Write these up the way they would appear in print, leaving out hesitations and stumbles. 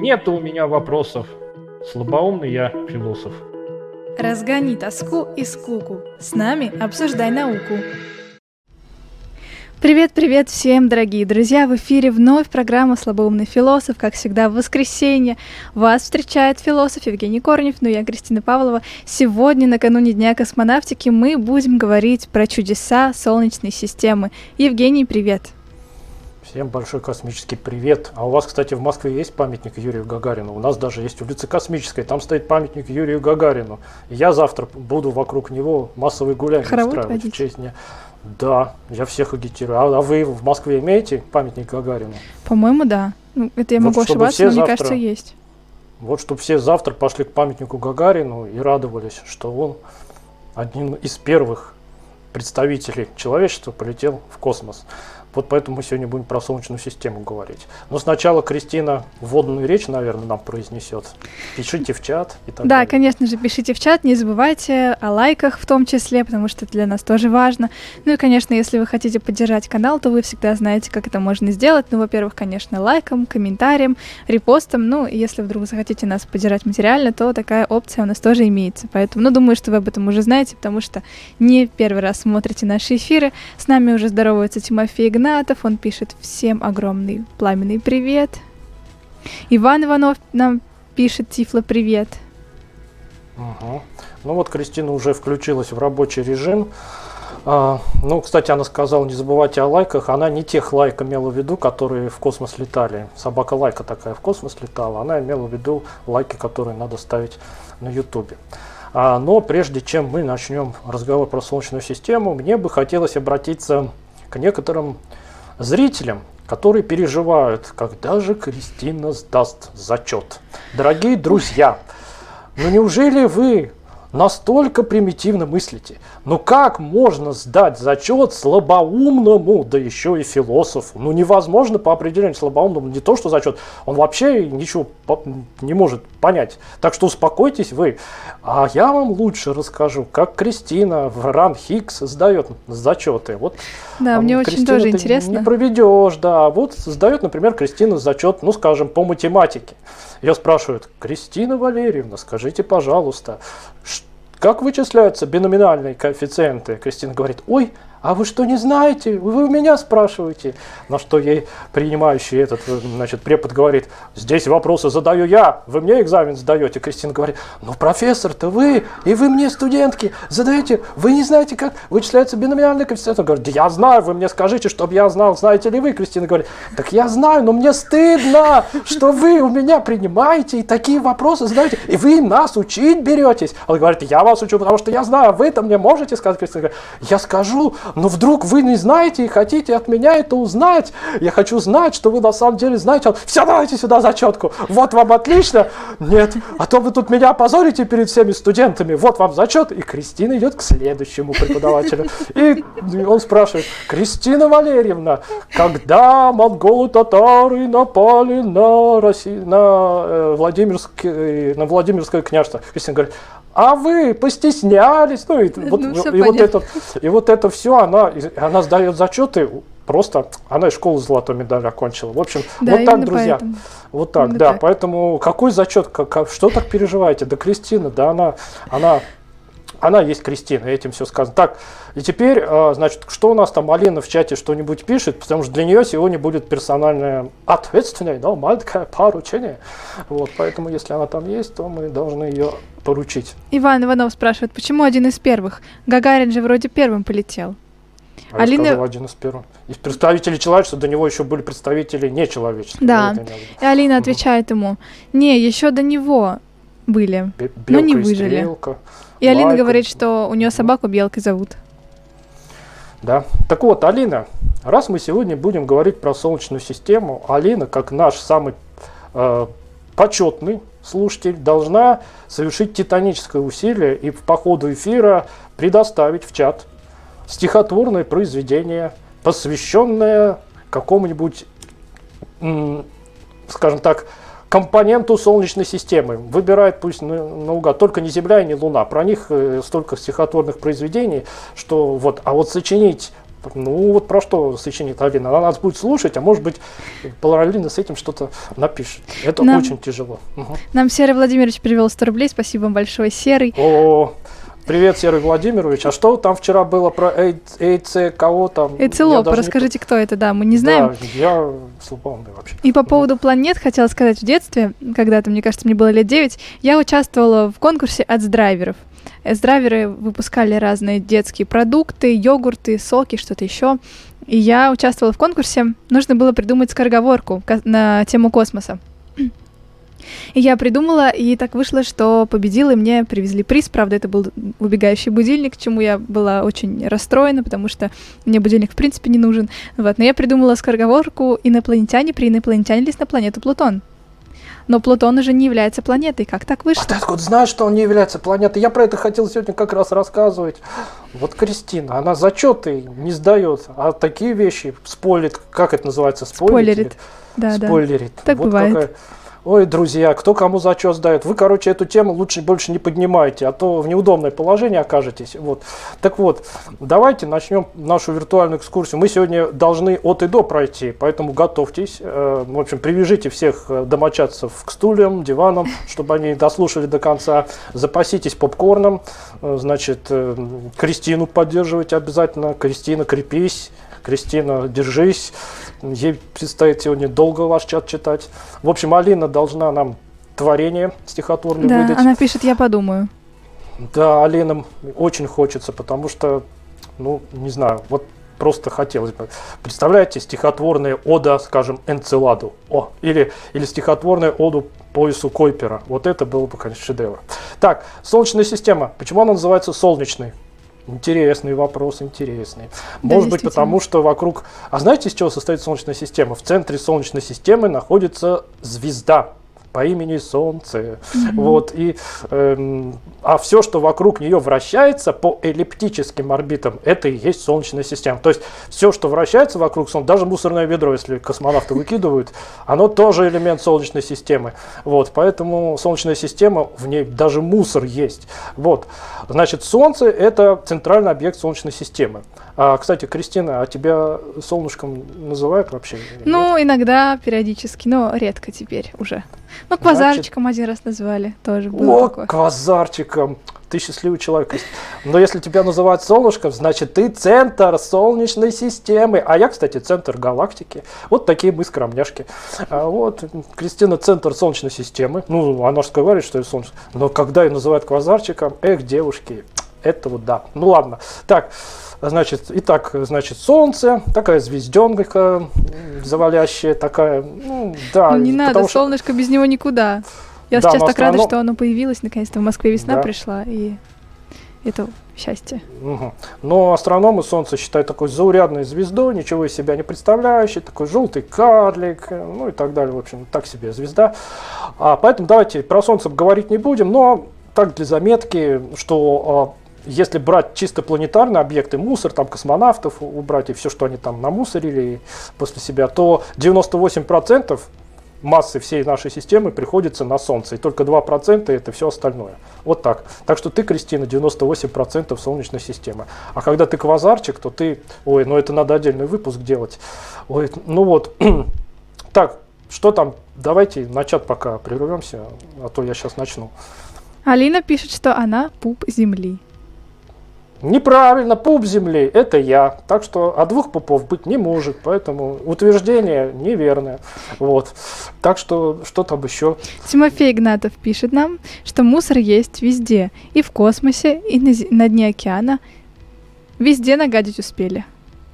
Нету у меня вопросов. Слабоумный я философ. Разгони тоску и скуку. С нами обсуждай науку. Привет-привет всем, дорогие друзья! В эфире вновь программа «Слабоумный философ». Как всегда, в воскресенье вас встречает философ Евгений Корнев, ну и я, Кристина Павлова. Сегодня, накануне Дня космонавтики, мы будем говорить про чудеса Солнечной системы. Евгений, привет! Всем большой космический привет. А у вас, кстати, в Москве есть памятник Юрию Гагарину? У нас даже есть улица Космическая, там стоит памятник Юрию Гагарину. И я завтра буду вокруг него массовые гуляния устраивать в честь дня. Да, я всех агитирую. А вы в Москве имеете памятник Гагарину? По-моему, да. Ну, это я могу ошибаться, но мне кажется, есть. Вот чтобы все завтра пошли к памятнику Гагарину и радовались, что он один из первых представителей человечества полетел в космос. Вот поэтому мы сегодня будем про Солнечную систему говорить. Но сначала Кристина вводную речь, наверное, нам произнесет. Пишите в чат и так далее. Да, конечно же, пишите в чат, не забывайте о лайках в том числе, потому что это для нас тоже важно. Ну и, конечно, если вы хотите поддержать канал, то вы всегда знаете, как это можно сделать. Ну, во-первых, конечно, лайком, комментарием, репостом. Ну, и если вдруг вы захотите нас поддержать материально, то такая опция у нас тоже имеется. Поэтому, думаю, что вы об этом уже знаете, потому что не первый раз смотрите наши эфиры. С нами уже здоровается Тимофей Игнатов. Он пишет: всем огромный пламенный привет. Иван Иванов нам пишет: Тифло, привет. Угу. Ну вот Кристина уже включилась в рабочий режим. Ну, кстати, она сказала, не забывайте о лайках. Она не тех лайк имела в виду, которые в космос летали. Собака лайка такая в космос летала. Она имела в виду лайки, которые надо ставить на Ютубе. Но прежде чем мы начнем разговор про Солнечную систему, мне бы хотелось обратиться к некоторым зрителям, которые переживают, когда же Кристина сдаст зачет. Дорогие друзья, ну неужели вы настолько примитивно мыслите? Ну как можно сдать зачет слабоумному, да еще и философу? Ну невозможно по определению слабоумному не то, что зачет, он вообще ничего не может понять. Так что успокойтесь вы. А я вам лучше расскажу, как Кристина в РАН-Хиггс сдает зачеты. Вот, да, мне очень тоже интересно. Не проведешь, да. Вот сдает, например, Кристина зачет, ну скажем, по математике. Ее спрашивают: Кристина Валерьевна, скажите, пожалуйста, как вычисляются биноминальные коэффициенты? Кристина говорит: ой, а вы что, не знаете? Вы у меня спрашиваете. На что ей принимающий этот, значит, препод говорит: здесь вопросы задаю я, вы мне экзамен сдаете. Кристина говорит: ну, профессор-то вы, и вы мне, студентки, задаете, вы не знаете, как вычисляются биноминальные коэффициенты? Он говорит: да я знаю, вы мне скажите, чтобы я знал, знаете ли вы? Кристина говорит: так я знаю, но мне стыдно, что вы у меня принимаете и такие вопросы задаете, и вы нас учить беретесь. Он говорит: я вас учу, потому что я знаю, а вы-то мне можете сказать? Кристина говорит: я скажу, но вдруг вы не знаете и хотите от меня это узнать. Я хочу знать, что вы на самом деле знаете. Все, давайте сюда зачетку. Вот вам отлично. Нет, а то вы тут меня опозорите перед всеми студентами. Вот вам зачет. И Кристина идет к следующему преподавателю. И он спрашивает: Кристина Валерьевна, когда монголы-татары напали на Россию, на Владимирское княжество? Кристина говорит: а вы постеснялись, ну и вот это все, она сдает зачеты, просто она и школу с золотой медалью окончила. В общем, да, вот так, друзья, поэтому. Вот так, именно да, так. Поэтому какой зачет, что так переживаете? Да Кристина, да, она есть Кристина, этим все сказано. Так, и теперь, значит, что у нас там Алина в чате что-нибудь пишет, потому что для нее сегодня будет персональное ответственное, да, маленькое поручение. Вот, поэтому, если она там есть, то мы должны ее поручить. Иван Иванов спрашивает: почему один из первых? Гагарин же вроде первым полетел. Алина... Я сказал, один из первых. Из представителей человечества до него еще были представители нечеловечества. Да, и Алина отвечает ему: не, еще до него были, но не выжили. Стрелка, и Алина Лайка. Говорит, что у нее собаку Белкой зовут. Да. Так вот, Алина, раз мы сегодня будем говорить про Солнечную систему, Алина, как наш самый почетный слушатель, должна совершить титаническое усилие и по ходу эфира предоставить в чат стихотворное произведение, посвященное какому-нибудь, скажем так, компоненту Солнечной системы. Выбирает пусть наугад, только не Земля и не Луна. Про них столько стихотворных произведений, что вот, а вот сочинить Ну, вот про что сочинит Алина? Она нас будет слушать, а может быть, параллельно с этим что-то напишет. Это очень тяжело. Угу. Нам Серый Владимирович перевел 100 рублей. Спасибо вам большое, Серый. О, привет, Серый Владимирович. А что там вчера было про ЭЦ, кого там? Эйцелоп, расскажите, кто это, да, мы не знаем. Да, я слабоумный вообще. И по поводу планет хотела сказать, в детстве, когда-то, мне кажется, мне было лет 9, я участвовала в конкурсе ацдрайверов. Ацдрайверы выпускали разные детские продукты, йогурты, соки, что-то еще. И я участвовала в конкурсе. Нужно было придумать скороговорку на тему космоса. И я придумала, и так вышло, что победила, и мне привезли приз. Правда, это был убегающий будильник, чему я была очень расстроена, потому что мне будильник в принципе не нужен. Вот. Но я придумала скороговорку «Инопланетяне приинопланетянились на планету Плутон». Но Плутон уже не является планетой. Как так вышло? А ты откуда знаешь, что он не является планетой? Я про это хотел сегодня как раз рассказывать. Вот Кристина, она зачеты не сдает, а такие вещи спойлерит, как это называется? Спойлерит. Да, спойлерит. Так вот бывает. Какая... Ой, друзья, кто кому зачет сдает? Вы, короче, эту тему лучше больше не поднимайте, а то в неудобное положение окажетесь. Вот. Так вот, давайте начнем нашу виртуальную экскурсию. Мы сегодня должны от и до пройти, поэтому готовьтесь. В общем, привяжите всех домочадцев к стульям, диванам, чтобы они дослушали до конца. Запаситесь попкорном. Значит, Кристину поддерживайте обязательно. Кристина, крепись. Кристина, держись. Ей предстоит сегодня долго ваш чат читать. В общем, Алина должна нам творение стихотворное выдать. Да, она пишет «Я подумаю». Да, Алина очень хочется, потому что, ну, не знаю, вот просто хотелось бы. Представляете, стихотворная ода, скажем, Энцеладу. Или стихотворная оду поясу Койпера. Вот это было бы, конечно, шедевр. Так, Солнечная система. Почему она называется солнечной? Интересный вопрос, интересный. Может быть, потому что вокруг... А знаете, из чего состоит Солнечная система? В центре Солнечной системы находится звезда по имени Солнце. Вот, а все, что вокруг нее вращается по эллиптическим орбитам, это и есть Солнечная система. То есть все, что вращается вокруг Солнца, даже мусорное ведро, если космонавты выкидывают, оно тоже элемент Солнечной системы. Вот, поэтому Солнечная система, в ней даже мусор есть. Вот, значит, Солнце – это центральный объект Солнечной системы. Кстати, Кристина, а тебя солнышком называют вообще? Ну, иногда, периодически, но редко теперь уже. Ну, квазарчиком один раз назвали, тоже было такое. Квазарчиком! Ты счастливый человек. Но если тебя называют солнышком, значит, ты центр Солнечной системы. А я, кстати, центр галактики. Вот такие мы скромняшки. Вот, Кристина центр Солнечной системы. Ну, она же говорит, что это солнце. Но когда ее называют квазарчиком, девушки, это вот да. Ну, ладно. Так. Значит, Солнце, такая звезденка завалящая, такая, ну, да. Ну, не надо, солнышко без него никуда. Я сейчас так рада, что оно появилось, наконец-то в Москве весна пришла, и это счастье. Угу. Но астрономы Солнце считают такой заурядной звездой, ничего из себя не представляющей, такой желтый карлик, ну и так далее, в общем, так себе звезда. Поэтому давайте про Солнце говорить не будем, но так для заметки, что... Если брать чисто планетарные объекты, мусор, там космонавтов убрать и все, что они там намусорили после себя, то 98% массы всей нашей системы приходится на Солнце, и только 2% это все остальное. Вот так. Так что ты, Кристина, 98% Солнечной системы. А когда ты квазарчик, то ты... Ой, ну это надо отдельный выпуск делать. Ой, ну вот. Так, что там? Давайте на чат пока прервемся, а то я сейчас начну. Алина пишет, что она пуп Земли. Неправильно, пуп Земли – это я. Так что двух пупов быть не может, поэтому утверждение неверное. Вот. Так что там еще? Тимофей Игнатов пишет нам, что мусор есть везде. И в космосе, и на дне океана. Везде нагадить успели.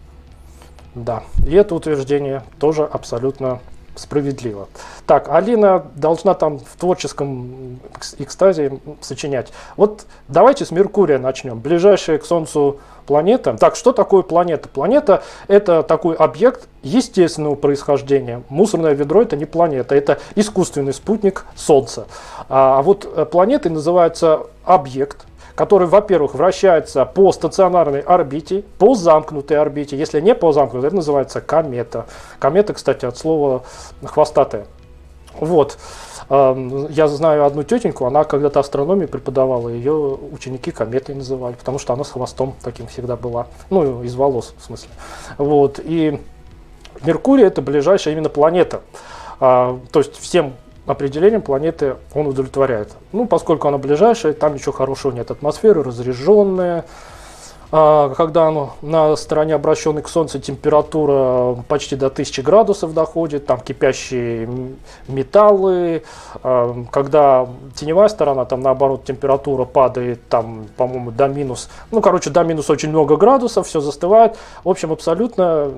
Да, и это утверждение тоже абсолютно справедливо. Так, Алина должна там в творческом экстазе сочинять. Вот давайте с Меркурия начнем. Ближайшая к Солнцу планета. Так, что такое планета? Планета – это такой объект естественного происхождения. Мусорное ведро – это не планета, это искусственный спутник Солнца. А вот планетой называется объект, который, во-первых, вращается по стационарной орбите, по замкнутой орбите. Если не по замкнутой, это называется комета. Комета, кстати, от слова хвостатая. Вот. Я знаю одну тетеньку, она когда-то астрономию преподавала, ее ученики кометой называли, потому что она с хвостом таким всегда была. Ну, из волос, в смысле. Вот. И Меркурий — это ближайшая именно планета. То есть всем определением планеты он удовлетворяет. Ну, поскольку она ближайшая, там ничего хорошего нет. Атмосфера разряженная. Когда на стороне, обращенной к Солнцу, температура почти до 1000 градусов доходит, там кипящие металлы. Когда теневая сторона, там наоборот температура падает, там, по-моему, до минус, до минус очень много градусов, все застывает. В общем, абсолютно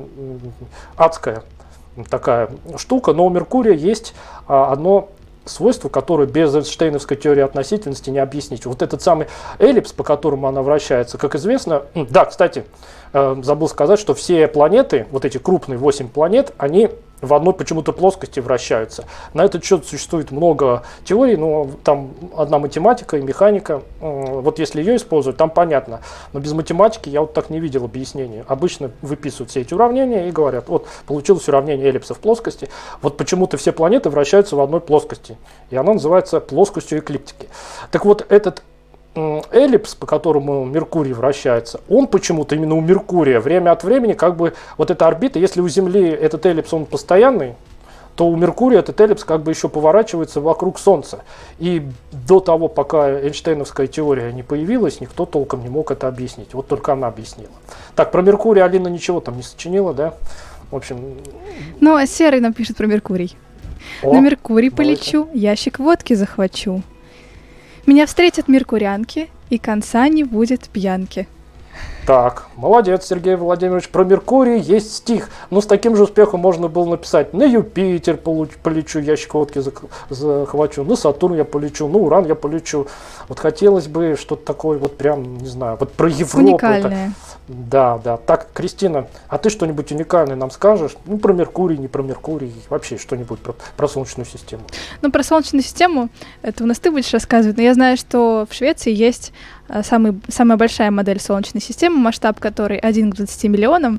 адская такая штука. Но у Меркурия есть одно свойство, которое без Эйнштейновской теории относительности не объяснить. Вот этот самый эллипс, по которому она вращается, как известно... Да, кстати, забыл сказать, что все планеты, вот эти крупные 8 планет, они в одной почему-то плоскости вращаются. На этот счет существует много теорий, но там одна математика и механика. Вот если ее использовать, там понятно. Но без математики я вот так не видел объяснения. Обычно выписывают все эти уравнения и говорят, вот получилось уравнение эллипса в плоскости. Вот почему-то все планеты вращаются в одной плоскости. И она называется плоскостью эклиптики. Так вот, этот эллипс, по которому Меркурий вращается, он почему-то именно у Меркурия время от времени, как бы вот эта орбита, если у Земли этот эллипс он постоянный, то у Меркурия этот эллипс как бы еще поворачивается вокруг Солнца. И до того, пока Эйнштейновская теория не появилась, никто толком не мог это объяснить. Вот только она объяснила. Так, про Меркурий Алина ничего там не сочинила, да? В общем... Ну, а Серый нам пишет про Меркурий. На Меркурий полечу, ящик водки захвачу. Меня встретят меркурянки, и конца не будет пьянки. Так, молодец, Сергей Владимирович. Про Меркурий есть стих. Но с таким же успехом можно было написать: на Юпитер полечу, ящик водки захвачу, на Сатурн я полечу, на Уран я полечу. Вот хотелось бы что-то такое, вот прям, не знаю, вот про Европу. Уникальное. Да. Так, Кристина, а ты что-нибудь уникальное нам скажешь? Ну, про Меркурий, не про Меркурий, вообще что-нибудь про Солнечную систему. Ну, про Солнечную систему, это у нас ты будешь рассказывать, но я знаю, что в Швеции есть самая большая модель Солнечной системы, масштаб которой 1 к 20 миллионам.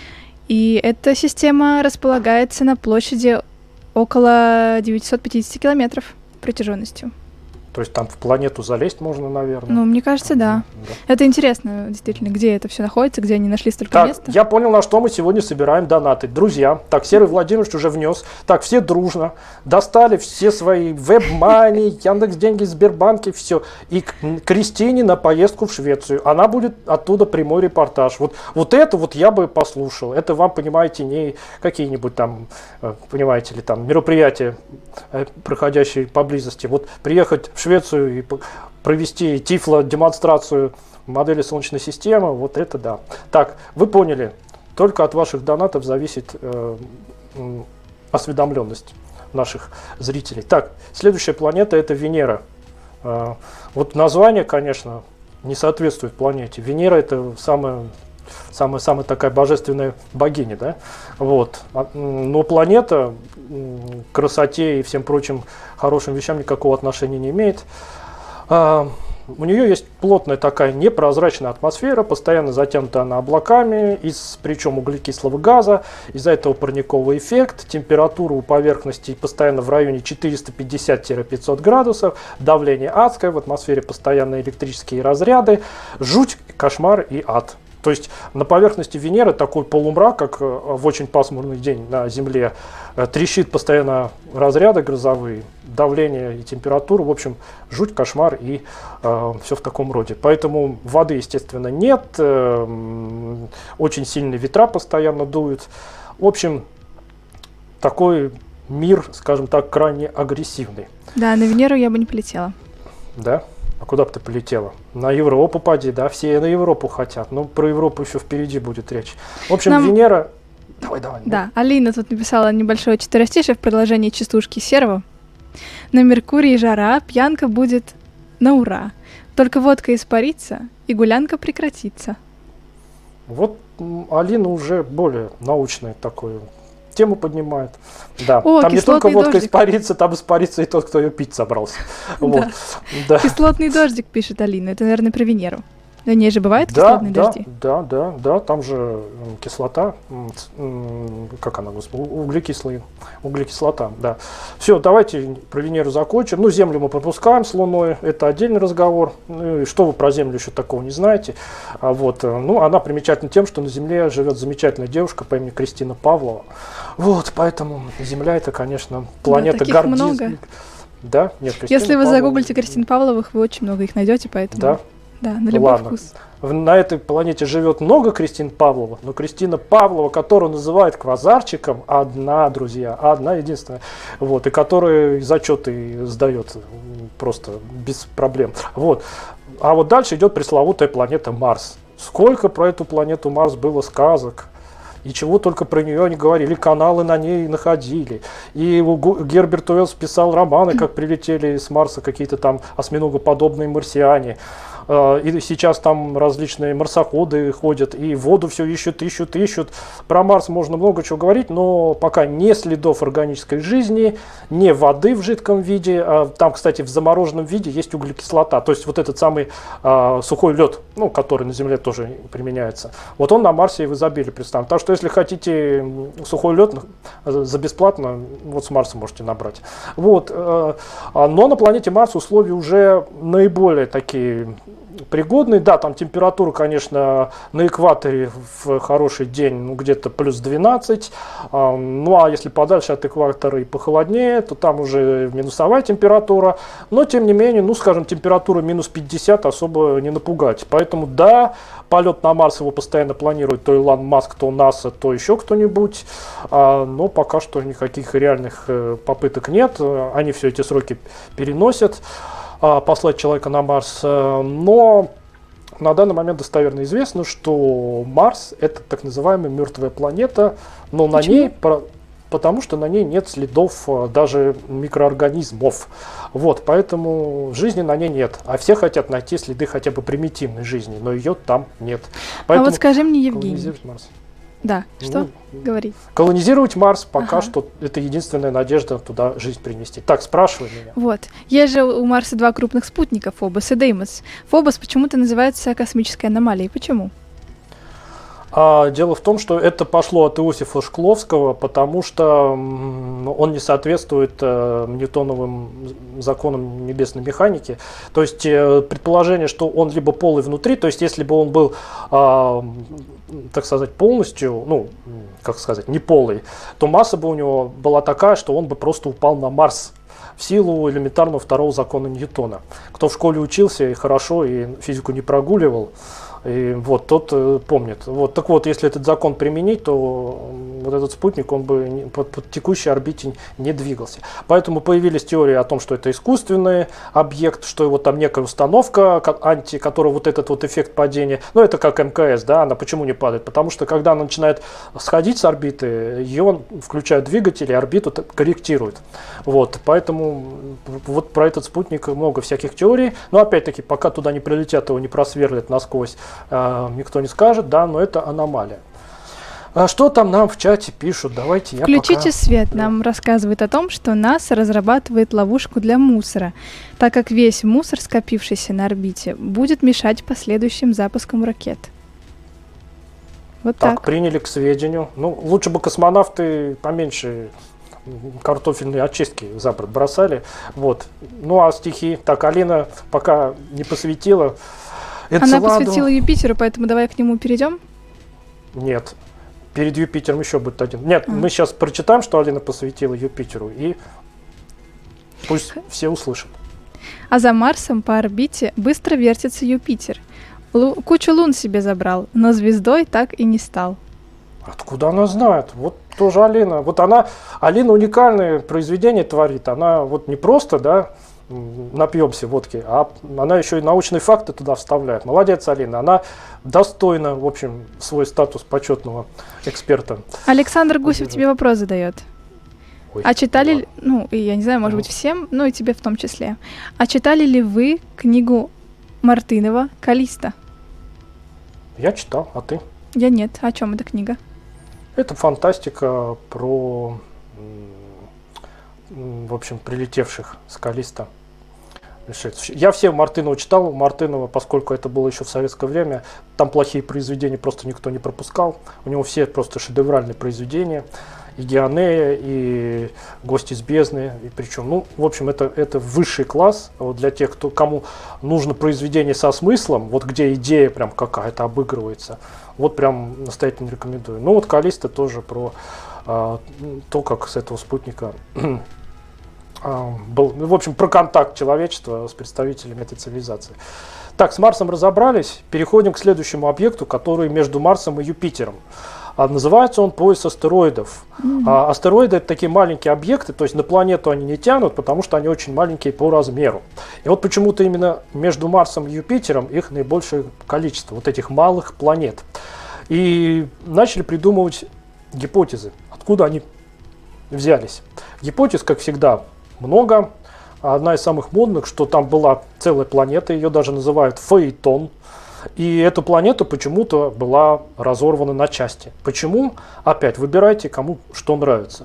И эта система располагается на площади около 950 километров протяженностью. То есть там в планету залезть можно, наверное? Ну, мне кажется, да. Это интересно, действительно, где это все находится, где они нашли столько места. Я понял, на что мы сегодня собираем донаты. Друзья, так, Серый Владимирович уже внес. Так, все дружно достали все свои WebMoney, Яндекс.Деньги, Сбербанки, все. И к Кристине на поездку в Швецию. Она будет оттуда прямой репортаж. Вот это вот я бы послушал. Это вам, понимаете, не какие-нибудь там, понимаете ли, там мероприятия, проходящие поблизости. Вот приехать в Швецию и провести тифло-демонстрацию модели Солнечной системы, вот это да. Так, вы поняли, только от ваших донатов зависит осведомленность наших зрителей. Так, следующая планета — это Венера. Вот название, конечно, не соответствует планете. Венера — это самая такая божественная богиня, да? Вот. Но планета к красоте и всем прочим хорошим вещам никакого отношения не имеет. У нее есть плотная такая непрозрачная атмосфера, постоянно затянутая она облаками, причем углекислого газа. Из-за этого парниковый эффект, температура у поверхности постоянно в районе 450-500 градусов, давление адское, в атмосфере постоянно электрические разряды, жуть, кошмар и ад. То есть на поверхности Венеры такой полумрак, как в очень пасмурный день на Земле, трещит постоянно разряды грозовые, давление и температура, в общем, жуть, кошмар и все в таком роде. Поэтому воды, естественно, нет, очень сильные ветра постоянно дуют. В общем, такой мир, скажем так, крайне агрессивный. Да, на Венеру я бы не полетела. Да? А куда бы ты полетела? На Европу поди, да? Все на Европу хотят. Но про Европу еще впереди будет речь. В общем, Венера... Давай. Да, Алина тут написала небольшое четверостишее в продолжении частушки Серого. На Меркурии жара, пьянка будет на ура. Только водка испарится, и гулянка прекратится. Вот Алина уже более научную такую тему поднимает. Да. О, там не только водка дождик. испарится, там испарится и тот, кто ее пить собрался. Вот. Да. Кислотный дождик, пишет Алина. Это, наверное, про Венеру. На ней же бывают Да, кислотные да, дожди? да, там же кислота, как она, господи, углекислота, да. Все, давайте про Венеру закончим. Ну, Землю мы пропускаем с Луной, это отдельный разговор. Ну, и что вы про Землю еще такого не знаете? Ну, она примечательна тем, что на Земле живет замечательная девушка по имени Кристина Павлова. Вот, поэтому Земля это, конечно, планета таких гордизм. много. Да, нет, Кристина Если вы Павлова. загуглите Кристин Павловых, вы очень много их найдете, поэтому... Да. Да, на любой Ладно. вкус. На этой планете живет много Кристин Павлова, но Кристина Павлова, которую называют квазарчиком, одна, друзья, одна единственная, вот, и которая зачеты сдает просто без проблем. Вот. А вот дальше идет пресловутая планета Марс. Сколько про эту планету Марс было сказок, и чего только про нее не говорили, каналы на ней находили. И Герберт Уэллс писал романы, как прилетели с Марса какие-то там осьминогоподобные марсиане. И сейчас там различные марсоходы ходят, и воду все ищут. Про Марс можно много чего говорить, но пока не следов органической жизни, не воды в жидком виде. Там, кстати, в замороженном виде есть углекислота. То есть вот этот самый сухой лед, ну, который на Земле тоже применяется. Вот он на Марсе и в изобилии представлен. Так что если хотите сухой лед за бесплатно, вот с Марса можете набрать. Вот. Но на планете Марс условия уже наиболее такие пригодный. Да, там температура, конечно, на экваторе в хороший день, ну, где-то плюс 12. Ну, а если подальше от экватора и похолоднее, то там уже минусовая температура. Но, тем не менее, ну, скажем, температура минус 50 особо не напугать. Поэтому, да, полет на Марс его постоянно планирует то Илон Маск, то НАСА, то еще кто-нибудь. Но пока что никаких реальных попыток нет. Они все эти сроки переносят. Послать человека на Марс, но на данный момент достоверно известно, что Марс это так называемая мертвая планета, но на ней, потому что на ней нет следов даже микроорганизмов. Вот, поэтому жизни на ней нет. А все хотят найти следы хотя бы примитивной жизни, но ее там нет. Поэтому вот скажи мне, Евгений. Марс. Да, что? Говори. Колонизировать Марс пока что это единственная надежда туда жизнь принести. Так, спрашивай меня. Вот. Есть же у Марса два крупных спутника, Фобос и Деймос. Фобос почему-то называется космической аномалией. Почему? Дело в том, что это пошло от Иосифа Шкловского, потому что он не соответствует ньютоновым законам небесной механики. То есть предположение, что он либо полый внутри, то есть если бы он был, так сказать, полностью, ну, как сказать, не полый, то масса бы у него была такая, что он бы просто упал на Марс в силу элементарного второго закона Ньютона. Кто в школе учился и хорошо, и физику не прогуливал, и вот тот помнит. Вот, так вот, если этот закон применить, то вот этот спутник, он бы по текущей орбите не двигался. Поэтому появились теории о том, что это искусственный объект, что его там некая установка, которая вот этот вот эффект падения, ну это как МКС, да, она почему не падает? Потому что когда она начинает сходить с орбиты, ее включают двигатели, орбиту корректируют. Вот, поэтому вот про этот спутник много всяких теорий, но опять-таки, пока туда не прилетят, его не просверлят насквозь, никто не скажет, да, но это аномалия. А что там нам в чате пишут? Давайте я Включите свет. Да. Нам рассказывают о том, что НАСА разрабатывает ловушку для мусора, так как весь мусор, скопившийся на орбите, будет мешать последующим запускам ракет. Вот так. Приняли к сведению. Ну, лучше бы космонавты поменьше картофельные очистки за борт бросали. Вот. Ну, а стихи? Так, Алина пока не посвятила. Она посвятила Юпитеру, поэтому давай к нему перейдем. Нет. Перед Юпитером еще будет один. Нет, мы сейчас прочитаем, что Алина посвятила Юпитеру, и пусть все услышат. А за Марсом по орбите быстро вертится Юпитер. Кучу лун себе забрал, но звездой так и не стал. Откуда она знает? Вот тоже Алина. Вот Алина уникальное произведение творит. Она вот не просто, да, напьемся водки, а она еще и научные факты туда вставляет. Молодец, Алина. Она достойна, в общем, свой статус почетного эксперта. Александр Гусев тебе вопрос задает. Ой, а читали, ладно. ну, и я не знаю, может быть, всем, ну и тебе в том числе. А читали ли вы книгу Мартынова «Каллиста»? Я читал, а ты? Я нет. О чем эта книга? Это фантастика про, в общем, прилетевших с Каллиста Я все Мартынова читал. Мартынова, поскольку это было еще в советское время, там плохие произведения просто никто не пропускал. У него все просто шедевральные произведения. И Геонея, и Гость из бездны. И причем, ну, в общем, это высший класс вот для тех, кому нужно произведение со смыслом, вот где идея прям какая-то обыгрывается. Вот прям настоятельно рекомендую. Ну вот Каллиста тоже про то, как с этого спутника был, в общем, про контакт человечества с представителями этой цивилизации. Так, с Марсом разобрались. Переходим к следующему объекту, который между Марсом и Юпитером. Называется он пояс астероидов. Астероиды — это такие маленькие объекты, то есть на планету они не тянут, потому что они очень маленькие по размеру. И вот почему-то именно между Марсом и Юпитером их наибольшее количество, вот этих малых планет. И начали придумывать гипотезы, откуда они взялись. Гипотез, как всегда, много. Одна из самых модных, что там была целая планета, ее даже называют Фаэтон. И эту планету почему-то была разорвана на части. Почему? Опять, выбирайте, кому что нравится.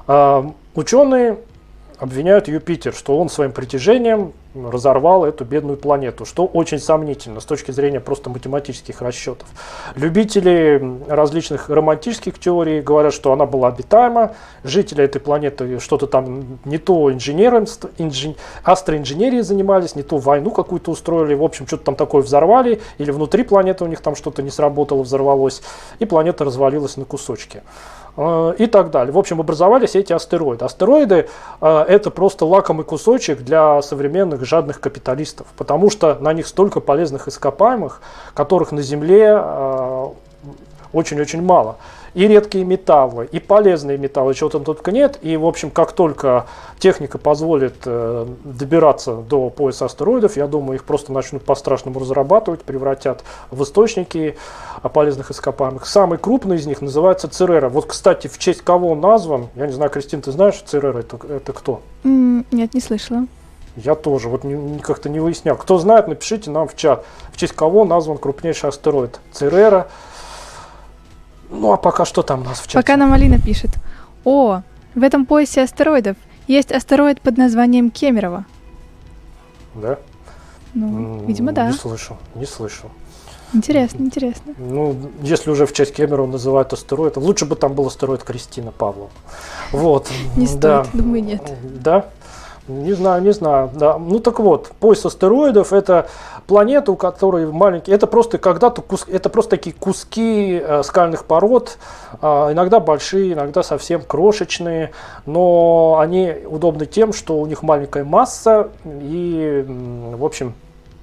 Ученые обвиняют Юпитер, что он своим притяжением разорвал эту бедную планету, что очень сомнительно с точки зрения просто математических расчетов. Любители различных романтических теорий говорят, что она была обитаема, жители этой планеты что-то там не то астроинженерией занимались, не то войну какую-то устроили, в общем, что-то там такое взорвали, или внутри планеты у них там что-то не сработало, взорвалось, и планета развалилась на кусочки. И так далее. В общем, образовались эти астероиды. Астероиды это просто лакомый кусочек для современных жадных капиталистов, потому что на них столько полезных ископаемых, которых на Земле очень-очень мало. И редкие металлы, и полезные металлы, чего там только нет. И, в общем, как только техника позволит добираться до пояса астероидов, я думаю, их просто начнут по-страшному разрабатывать, превратят в источники полезных ископаемых. Самый крупный из них называется Церера. Вот, кстати, в честь кого он назван? Я не знаю, Кристин, ты знаешь, Церера это кто? Нет, не слышала. Я тоже, вот как-то не выяснял. Кто знает, напишите нам в чат, в честь кого назван крупнейший астероид. Церера. Ну, а пока что там у нас в чате? Пока нам Алина пишет. В этом поясе астероидов есть астероид под названием Кемерово. Да? Ну, видимо, да. Не слышал. Интересно, интересно. Ну, если уже в честь Кемерово называют астероид, лучше бы там был астероид Кристина Павлова. Вот. Не стоит, думаю, нет. Да? Не знаю. Да. Ну так вот, пояс астероидов — это планета, у которой маленькие. Это просто такие куски скальных пород, иногда большие, иногда совсем крошечные, но они удобны тем, что у них маленькая масса и, в общем,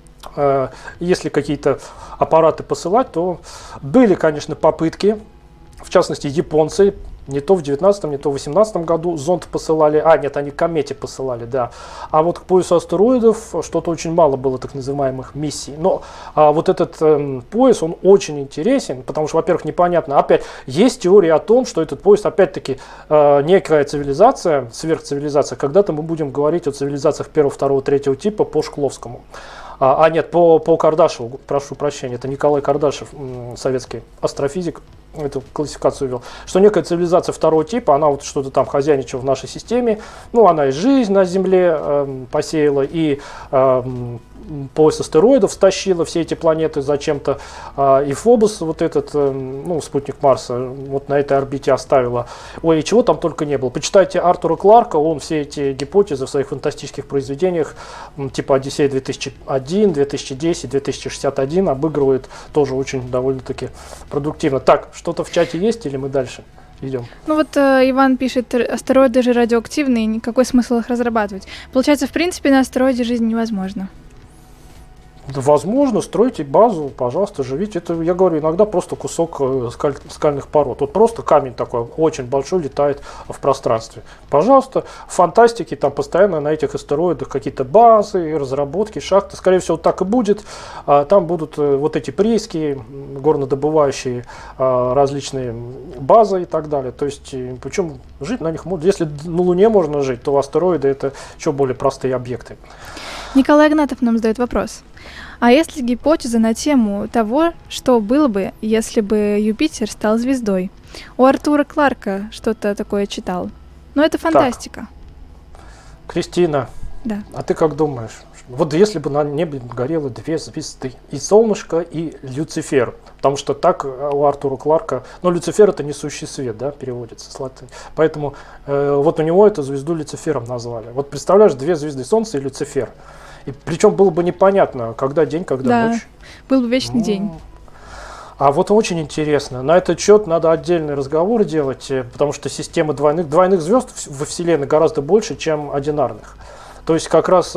если какие-то аппараты посылать, то были, конечно, попытки, в частности, японцы. Не то в 19-м, не то в 18-м году зонд посылали. Нет, они к комете посылали, да. А вот к поясу астероидов что-то очень мало было так называемых миссий. Но вот этот пояс, он очень интересен, потому что, во-первых, непонятно. Опять, есть теория о том, что этот пояс, опять-таки, некая цивилизация, сверхцивилизация. Когда-то мы будем говорить о цивилизациях 1, 2, 3 типа по Шкловскому. Нет, по Кардашеву, прошу прощения, это Николай Кардашев, советский астрофизик, эту классификацию ввел, что некая цивилизация второго типа, она вот что-то там хозяйничала в нашей системе, ну, она и жизнь на Земле посеяла, и пояс астероидов стащила все эти планеты зачем-то, и Фобос, вот этот, спутник Марса, вот на этой орбите оставила. Ой, и чего там только не было. Почитайте Артура Кларка, он все эти гипотезы в своих фантастических произведениях, типа «Одиссея 2001», 2010, 2061 обыгрывает тоже очень довольно-таки продуктивно. Так, что-то в чате есть или мы дальше идем? Ну вот Иван пишет, астероиды же радиоактивные, никакой смысл их разрабатывать. Получается, в принципе, на астероиде жизнь невозможна. Возможно, стройте базу, пожалуйста, живите. Это, я говорю, иногда просто кусок скальных пород. Вот просто камень такой очень большой летает в пространстве. Пожалуйста, в фантастике там постоянно на этих астероидах какие-то базы, разработки, шахты. Скорее всего, так и будет. Там будут вот эти прииски, горнодобывающие различные базы и так далее. То есть, причем жить на них можно. Если на Луне можно жить, то астероиды — это еще более простые объекты. Николай Игнатов нам задает вопрос. А есть ли гипотеза на тему того, что было бы, если бы Юпитер стал звездой? У Артура Кларка что-то такое читал. Но это фантастика. Так. Кристина, Да. А ты как думаешь? Вот если бы на небе горело две звезды, и солнышко, и Люцифер, потому что так у Артура Кларка, ну, Люцифер — это несущий свет, да, переводится с латыни. Поэтому вот у него эту звезду Люцифером назвали. Вот представляешь, две звезды, Солнце и Люцифер. И причем было бы непонятно, когда день, когда ночь. Был бы вечный день. А вот очень интересно, на этот счет надо отдельный разговор делать, потому что системы двойных звезд во Вселенной гораздо больше, чем одинарных. То есть как раз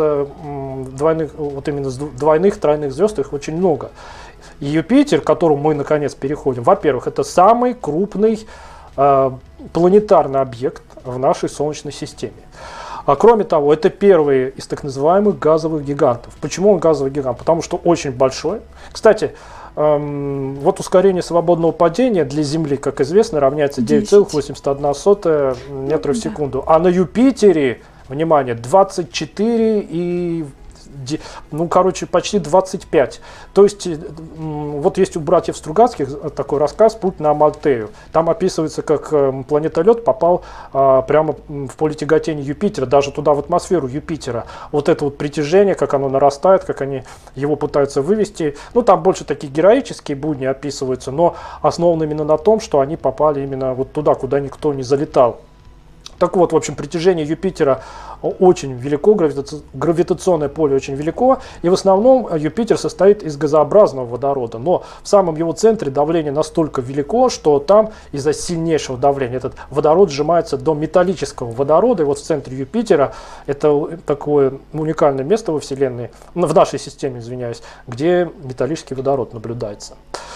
двойных, тройных звезд их очень много. И Юпитер, к которому мы наконец переходим, во-первых, это самый крупный планетарный объект в нашей Солнечной системе. А кроме того, это первый из так называемых газовых гигантов. Почему он газовый гигант? Потому что очень большой. Кстати, вот ускорение свободного падения для Земли, как известно, равняется 9,81 метра в секунду. А на Юпитере, внимание, 24 и... Ну, короче, почти 25. То есть, вот есть у братьев Стругацких такой рассказ «Путь на Амальтею». Там описывается, как планетолет попал прямо в поле тяготения Юпитера, даже туда, в атмосферу Юпитера. Вот это вот притяжение, как оно нарастает, как они его пытаются вывести. Ну, там больше такие героические будни описываются, но основаны именно на том, что они попали именно вот туда, куда никто не залетал. Так вот, в общем, притяжение Юпитера очень велико, гравитационное поле очень велико, и в основном Юпитер состоит из газообразного водорода, но в самом его центре давление настолько велико, что там из-за сильнейшего давления этот водород сжимается до металлического водорода, и вот в центре Юпитера это такое уникальное место во Вселенной, в нашей системе, извиняюсь, где металлический водород наблюдается.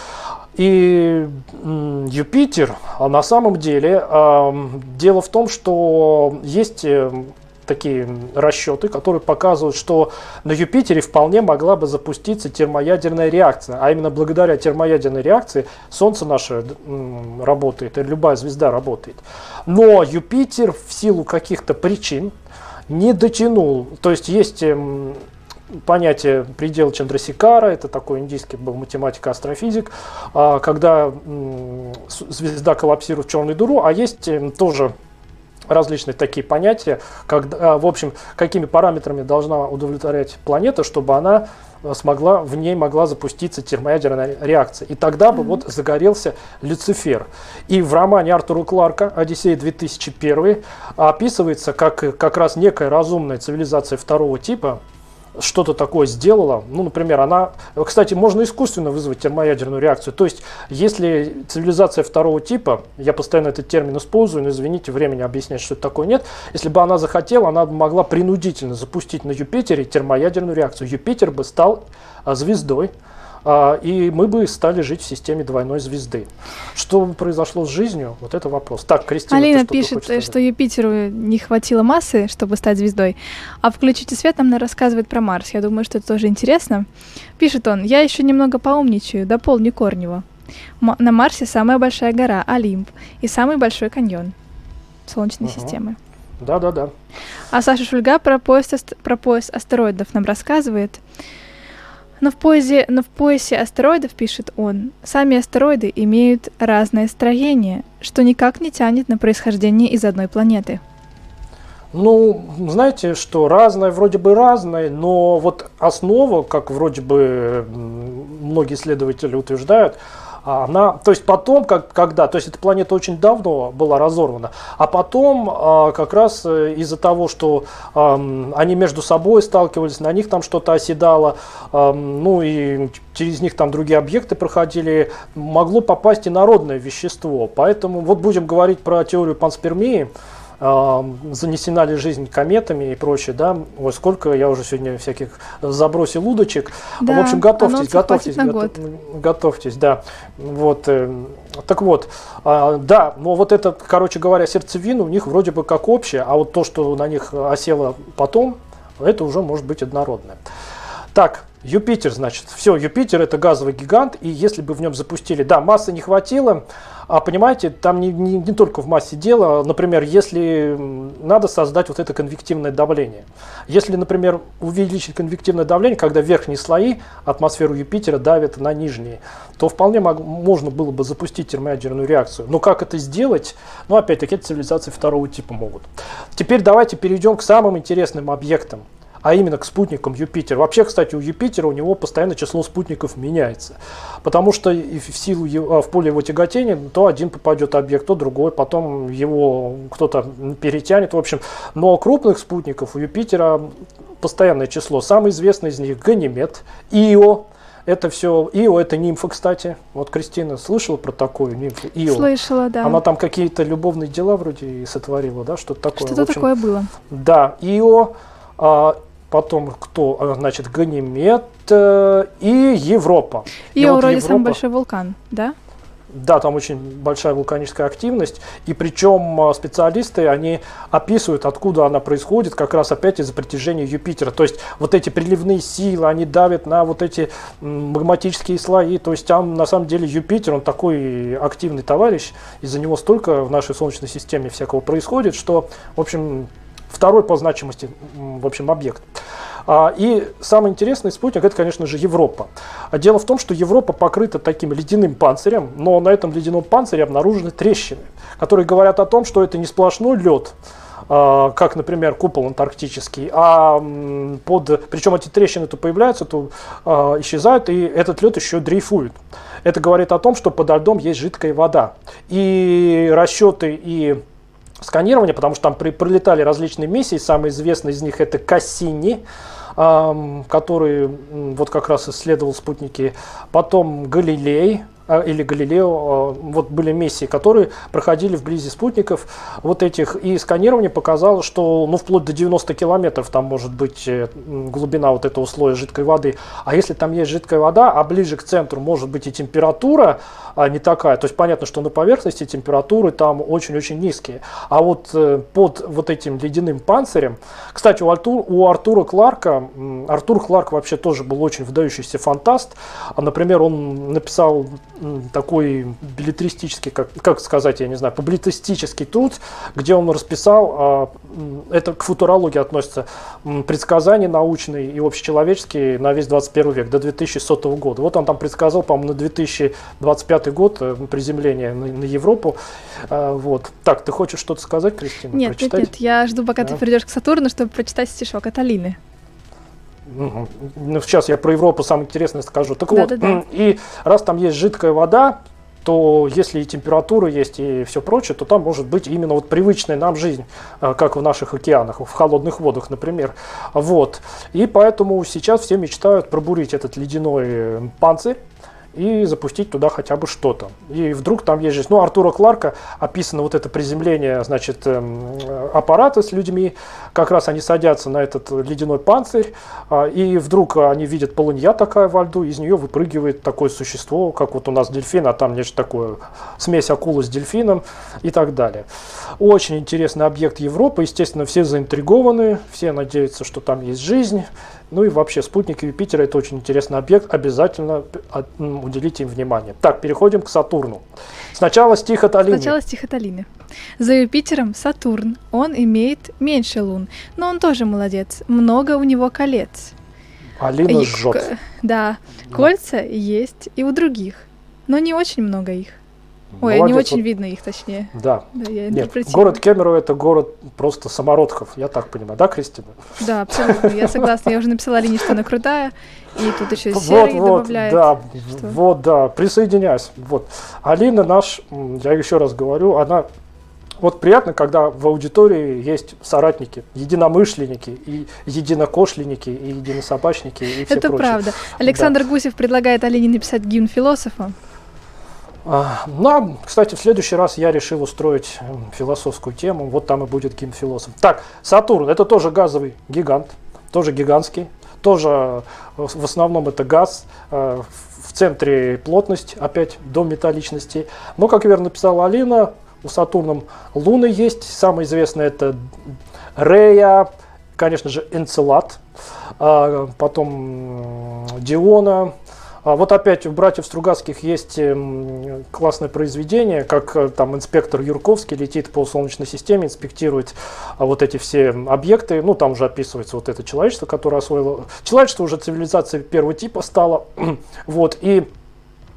И Юпитер, на самом деле, дело в том, что есть такие расчеты, которые показывают, что на Юпитере вполне могла бы запуститься термоядерная реакция. А именно благодаря термоядерной реакции Солнце наше работает, и любая звезда работает. Но Юпитер в силу каких-то причин не дотянул. То есть есть понятие предела Чандрасекара, это такой индийский был математик и астрофизик, когда звезда коллапсирует в черную дыру, а есть тоже различные такие понятия, когда, в общем, какими параметрами должна удовлетворять планета, чтобы она в ней могла запуститься термоядерная реакция. И тогда бы вот загорелся Люцифер. И в романе Артура Кларка «Одиссея 2001» описывается, как раз некая разумная цивилизация второго типа что-то такое сделала, ну, например, она, кстати, можно искусственно вызвать термоядерную реакцию, то есть, если цивилизация второго типа, я постоянно этот термин использую, но извините, времени объяснять, что это такое нет, если бы она захотела, она бы могла принудительно запустить на Юпитере термоядерную реакцию, Юпитер бы стал звездой, и мы бы стали жить в системе двойной звезды. Что произошло с жизнью? Вот это вопрос. Так, Кристина, Алина пишет, что Юпитеру не хватило массы, чтобы стать звездой. А «Включите свет» нам рассказывает про Марс. Я думаю, что это тоже интересно. Пишет он: «Я еще немного поумничаю, дополню Корнева. На Марсе самая большая гора — Олимп, и самый большой каньон Солнечной системы». Да. А Саша Шульга про пояс астероидов нам рассказывает. Но в поясе астероидов, пишет он, сами астероиды имеют разное строение, что никак не тянет на происхождение из одной планеты. Ну, знаете, что разное, вроде бы разное, но вот основа, как вроде бы многие исследователи утверждают, то есть потом, то есть эта планета очень давно была разорвана, а потом как раз из-за того, что они между собой сталкивались, на них там что-то оседало, ну и через них там другие объекты проходили, могло попасть инородное вещество. Поэтому вот будем говорить про теорию панспермии. Занесена ли жизнь кометами и прочее, да, ой, сколько я уже сегодня всяких забросил удочек. Да, в общем, готовьтесь, да, вот, так вот, да, но вот это, короче говоря, сердцевина у них вроде бы как общее, а вот то, что на них осело потом, это уже может быть однородное. Так, Юпитер, значит, все, Юпитер — это газовый гигант, и если бы в нем запустили, да, массы не хватило, а понимаете, там не только в массе дело, например, если надо создать вот это конвективное давление. Если, например, увеличить конвективное давление, когда верхние слои атмосферу Юпитера давят на нижние, то вполне можно было бы запустить термоядерную реакцию. Но как это сделать? Ну, опять-таки, это цивилизации второго типа могут. Теперь давайте перейдем к самым интересным объектам. а именно к спутникам Юпитера. Вообще, кстати, у Юпитера у него постоянно число спутников меняется, потому что в поле его тяготения то один попадет объект, то другой, потом его кто-то перетянет, в общем. Но крупных спутников у Юпитера постоянное число. Самый известный из них Ганимед, Ио. Это все, Ио это нимфа, кстати. Вот Кристина слышала про такую нимфу Ио? Слышала, да. Она там какие-то любовные дела вроде и сотворила, да, что-то такое. Что-то такое было. Да, Ио, потом кто, значит, Ганимед и Европа. Ио вот вроде Европа, самый большой вулкан, да? Да, там очень большая вулканическая активность, и причем специалисты, они описывают, откуда она происходит, как раз опять из-за притяжения Юпитера. То есть вот эти приливные силы, они давят на вот эти магматические слои. То есть там на самом деле Юпитер, он такой активный товарищ, из-за него столько в нашей Солнечной системе всякого происходит, что, в общем, второй по значимости, в общем, объект. И самый интересный спутник, это, конечно же, Европа. Дело в том, что Европа покрыта таким ледяным панцирем, но на этом ледяном панцире обнаружены трещины, которые говорят о том, что это не сплошной лед, как, например, купол антарктический, причем эти трещины то появляются, то исчезают, и этот лед еще дрейфует. Это говорит о том, что подо льдом есть жидкая вода. И расчеты и сканирование, потому что там пролетали различные миссии, самый известный из них это Кассини, который вот как раз исследовал спутники, потом Галилей, или Галилео, вот были миссии, которые проходили вблизи спутников вот этих, и сканирование показало, что вплоть до 90 километров там может быть глубина вот этого слоя жидкой воды, а если там есть жидкая вода, а ближе к центру может быть и температура не такая, то есть понятно, что на поверхности температуры там очень-очень низкие, а вот под вот этим ледяным панцирем, кстати, у Артура Кларка, Артур Кларк вообще тоже был очень выдающийся фантаст, например, он написал такой беллетристический, как сказать, я не знаю, публицистический труд, где он расписал, это к футурологии относится, предсказания научные и общечеловеческие на весь 21 век, до 2100 года. Вот он там предсказал, по-моему, на 2025 год приземление на Европу. Вот. Так, ты хочешь что-то сказать, Кристина? Нет, я жду, пока ты придешь к Сатурну, чтобы прочитать стишок от Алины. Сейчас я про Европу самое интересное скажу. Так вот, и раз там есть жидкая вода, то если и температура есть, и все прочее, то там может быть именно вот привычная нам жизнь, как в наших океанах, в холодных водах, например. Вот. И поэтому сейчас все мечтают пробурить этот ледяной панцирь и запустить туда хотя бы что-то. И вдруг там есть жизнь. Артура Кларка описано вот это приземление, значит, аппарата с людьми. Как раз они садятся на этот ледяной панцирь, и вдруг они видят полынья такая во льду, из нее выпрыгивает такое существо, как вот у нас дельфин, а там нечто такое, смесь акулы с дельфином и так далее. Очень интересный объект Европы. Естественно, все заинтригованы, все надеются, что там есть жизнь. Ну и вообще спутники Юпитера это очень интересный объект, обязательно уделите им внимание. Так, переходим к Сатурну. Сначала стих от Алины. За Юпитером Сатурн, он имеет меньше лун, но он тоже молодец, много у него колец. Алина жжет. Да, кольца есть и у других, но не очень много их. Ой, молодец, не очень видно их, точнее. Да. Я Нет, город Кемерово это город просто самородков, я так понимаю, да, Кристина? Да, абсолютно, я согласна. Я уже написала Алине, что она крутая, и тут еще серый добавляет. Да, вот, да, присоединяюсь. Вот. Алина я еще раз говорю, она... Вот приятно, когда в аудитории есть соратники, единомышленники, и единокошленники, и единособачники, и все это прочее. Правда. Александр Гусев предлагает Алине написать гимн философа. Кстати, в следующий раз я решил устроить философскую тему, вот там и будет гимн философ. Так, Сатурн, это тоже газовый гигант, тоже гигантский, тоже в основном это газ, в центре плотность, опять до металличности. Но, как верно написала Алина, у Сатурна луны есть, самое известное это Рея, конечно же Энцелад, потом Диона. Вот опять у братьев Стругацких есть классное произведение, как там инспектор Юрковский летит по Солнечной системе, инспектирует вот эти все объекты. Ну, там уже описывается вот это человечество, которое освоило. Человечество уже цивилизацией первого типа стало. Вот, и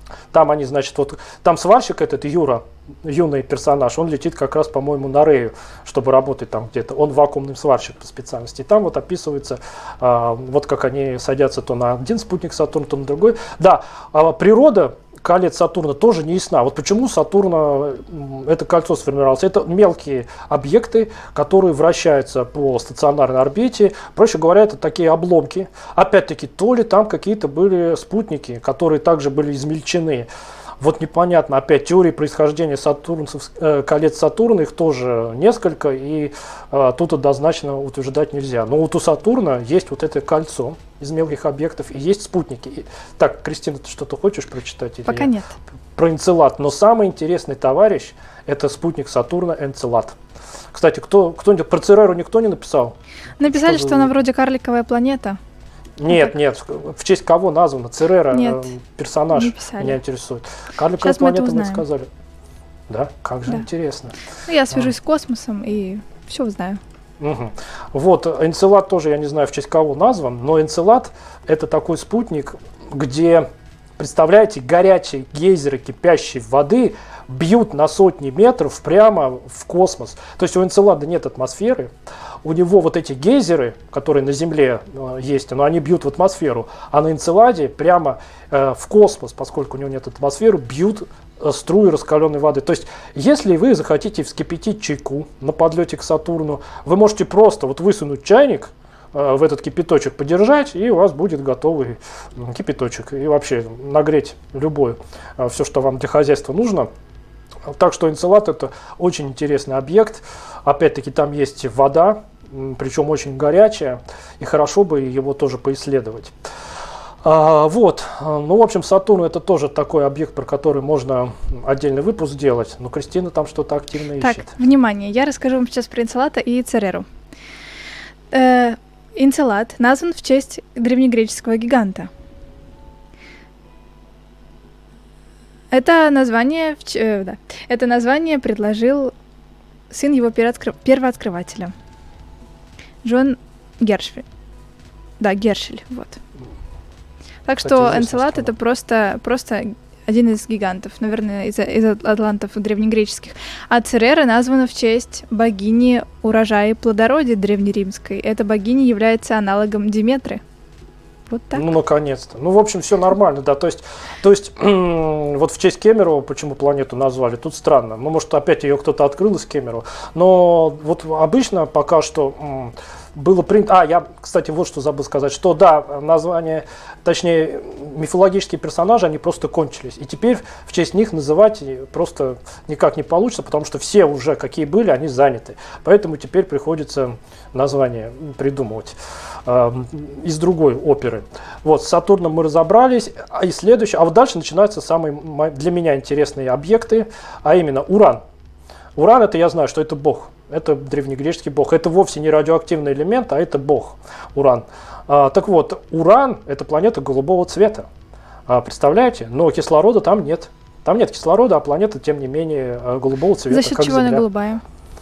Там они, значит, вот там сварщик этот Юра, юный персонаж, он летит как раз, по-моему, на Рею, чтобы работать там где-то. Он вакуумный сварщик по специальности. И там вот описывается, вот как они садятся то на один спутник Сатурна, то на другой. Да, природа колец Сатурна тоже не ясна. Вот почему Сатурна это кольцо сформировалось. Это мелкие объекты, которые вращаются по стационарной орбите. Проще говоря, это такие обломки. Опять-таки, то ли там какие-то были спутники, которые также были измельчены. Вот непонятно, опять теории происхождения колец Сатурна, их тоже несколько, и тут однозначно утверждать нельзя. Но вот у Сатурна есть вот это кольцо из мелких объектов, и есть спутники. Так, Кристина, ты что-то хочешь прочитать? Пока нет. Про Энцелад. Но самый интересный товарищ – это спутник Сатурна Энцелад. Кстати, кто-нибудь про Цереру никто не написал? Написали, что она вроде карликовая планета. Нет, в честь кого названа? Церера, персонаж меня интересует. Карликовая планета мы сказали. Да, как же интересно. Ну, я свяжусь с космосом и все узнаю. Угу. Вот, Энцелад тоже, я не знаю, в честь кого назван, но Энцелад – это такой спутник, где, представляете, горячие гейзеры кипящей воды бьют на сотни метров прямо в космос. То есть у Энцелада нет атмосферы, у него вот эти гейзеры, которые на Земле есть, но они бьют в атмосферу, а на Энцеладе прямо в космос, поскольку у него нет атмосферы, бьют струи раскаленной воды. То есть, если вы захотите вскипятить чайку на подлете к Сатурну, вы можете просто вот высунуть чайник в этот кипяточек, подержать, и у вас будет готовый кипяточек. И вообще нагреть любое, все, что вам для хозяйства нужно. Так что Энцелад – это очень интересный объект. Опять-таки там есть вода, причем очень горячая, и хорошо бы его тоже поисследовать. Вот, ну, в общем, Сатурн – это тоже такой объект, про который можно отдельный выпуск сделать, но Кристина там что-то активно ищет. Так, внимание, я расскажу вам сейчас про Энцелада и Цереру. Энцелад назван в честь древнегреческого гиганта. Это название предложил сын его первооткрывателя, Джон Гершель. Да, Гершель, вот. Так что Энцелад — это просто один из гигантов, наверное, из атлантов древнегреческих. А Церера названа в честь богини урожая и плодородия древнеримской. Эта богиня является аналогом Диметры. Вот так. Ну, наконец-то. Ну, в общем, все нормально, да. То есть вот в честь Кемерово, почему планету назвали, тут странно. Ну, может, опять ее кто-то открыл из Кемерово. Но вот обычно пока что было принято... я, кстати, вот что забыл сказать, что да, название, точнее, мифологические персонажи, они просто кончились. И теперь в честь них называть просто никак не получится, потому что все уже, какие были, они заняты. Поэтому теперь приходится название придумывать из другой оперы. Вот, с Сатурном мы разобрались. И следующее, вот дальше начинаются самые для меня интересные объекты, а именно Уран. Уран, это я знаю, что это бог. Это древнегреческий бог. Это вовсе не радиоактивный элемент, а это бог, Уран. Так вот, Уран – это планета голубого цвета. Представляете? Но кислорода там нет. Там нет кислорода, а планета, тем не менее, голубого цвета. За счет чего она голубая?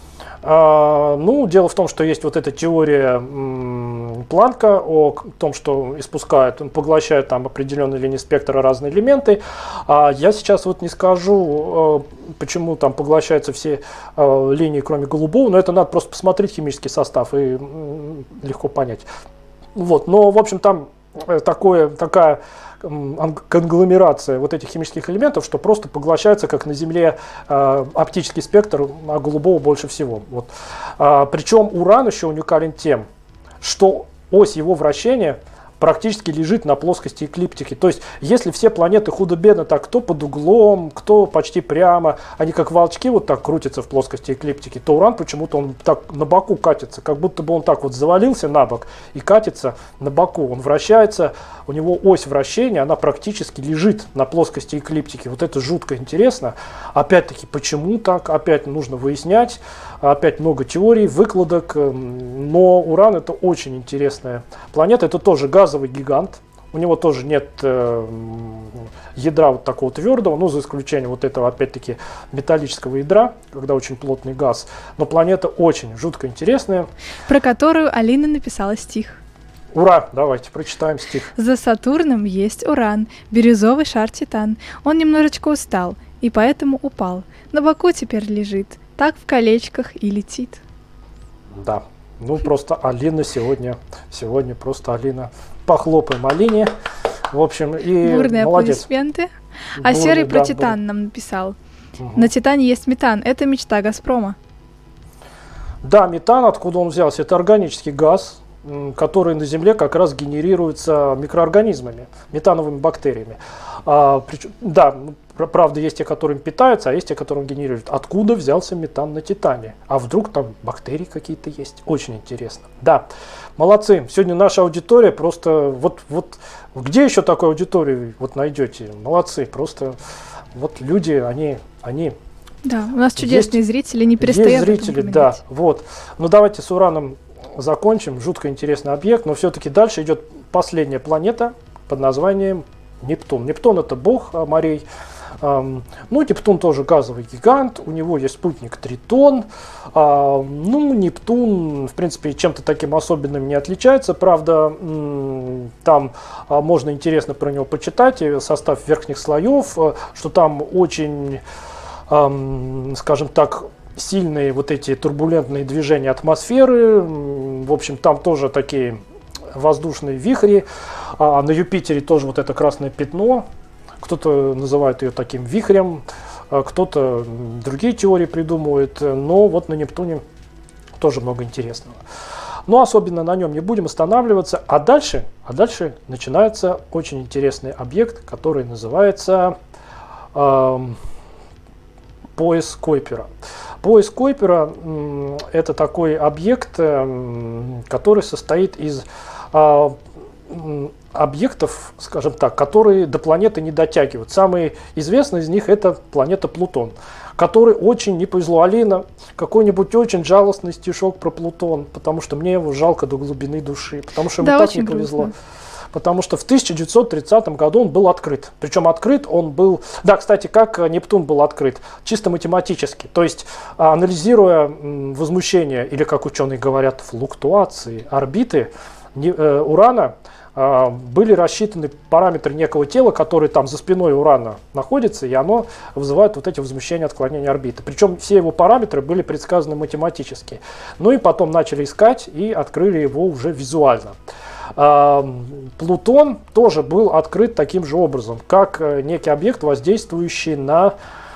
Ну, дело в том, что есть вот эта теория Планка о том, что испускает, он поглощает там определенные линии спектра разные элементы. Я сейчас вот не скажу, почему там поглощаются все линии, кроме голубого, но это надо просто посмотреть химический состав и легко понять. Вот, но, в общем, там такая конгломерация вот этих химических элементов, что просто поглощается, как на Земле, оптический спектр, а голубого больше всего. Вот. Причем Уран еще уникален тем, что ось его вращения практически лежит на плоскости эклиптики. То есть, если все планеты худо-бедно так, кто под углом, кто почти прямо, они как волчки вот так крутятся в плоскости эклиптики, то Уран почему-то он так на боку катится, как будто бы он так вот завалился на бок и катится на боку. Он вращается, у него ось вращения, она практически лежит на плоскости эклиптики. Вот это жутко интересно. Опять-таки, почему так? Опять нужно выяснять. Опять много теорий, выкладок. Но Уран — это очень интересная планета. Это тоже газовый гигант. У него тоже нет ядра вот такого твердого, ну, за исключением вот этого, опять-таки, металлического ядра, когда очень плотный газ. Но планета очень жутко интересная. Про которую Алина написала стих. Ура! Давайте прочитаем стих. За Сатурном есть Уран, бирюзовый шар Титан. Он немножечко устал, и поэтому упал. На боку теперь лежит, так в колечках и летит. Да, ну просто Алина сегодня просто Алина. Похлопаем Алине. В общем, и бурные молодец. аплодисменты. А Бурные, Серый про да, Титан бурные. нам написал. Мгм. На Титане есть метан. Это мечта Газпрома. Да, метан, откуда он взялся? Это органический газ, который на Земле как раз генерируется микроорганизмами, метановыми бактериями. Да, правда, есть те, которым питаются, а есть те, которым генерируют. Откуда взялся метан на Титане? А вдруг там бактерии какие-то есть? Очень интересно. Да, молодцы. Сегодня наша аудитория просто... Вот где еще такую аудиторию вот найдете? Молодцы. Просто вот люди, они Да, у нас чудесные зрители, не перестаем есть об этом зрители, да, упоминать. вот. Ну давайте с Ураном закончим. Жутко интересный объект, но все-таки дальше идет последняя планета под названием Нептун. Нептун — это бог морей. Ну, Нептун тоже газовый гигант, у него есть спутник Тритон. Ну, Нептун, в принципе, чем-то таким особенным не отличается. Правда, там можно интересно про него почитать, состав верхних слоев, что там очень, скажем так, сильные вот эти турбулентные движения атмосферы. В общем, там тоже такие воздушные вихри. На Юпитере тоже вот это красное пятно. Кто-то называет ее таким вихрем, кто-то другие теории придумывает. Но вот на Нептуне тоже много интересного. Но особенно на нем не будем останавливаться. А дальше начинается очень интересный объект, который называется пояс Койпера. Пояс Койпера – это такой объект, который состоит из объектов, скажем так, которые до планеты не дотягивают. Самый известный из них – это планета Плутон, который очень не повезло. Алина, какой-нибудь очень жалостный стишок про Плутон, потому что мне его жалко до глубины души, потому что ему Да, так очень не повезло. грустно. Потому что в 1930 году он был открыт. Причем открыт он был... Да, кстати, как Нептун был открыт? Чисто математически. То есть, анализируя возмущение, или, как ученые говорят, флуктуации орбиты Урана, были рассчитаны параметры некого тела, который там за спиной Урана находится, и оно вызывает вот эти возмущения отклонения орбиты. Причем все его параметры были предсказаны математически. Ну и потом начали искать и открыли его уже визуально. Плутон тоже был открыт таким же образом, как некий объект, воздействующий на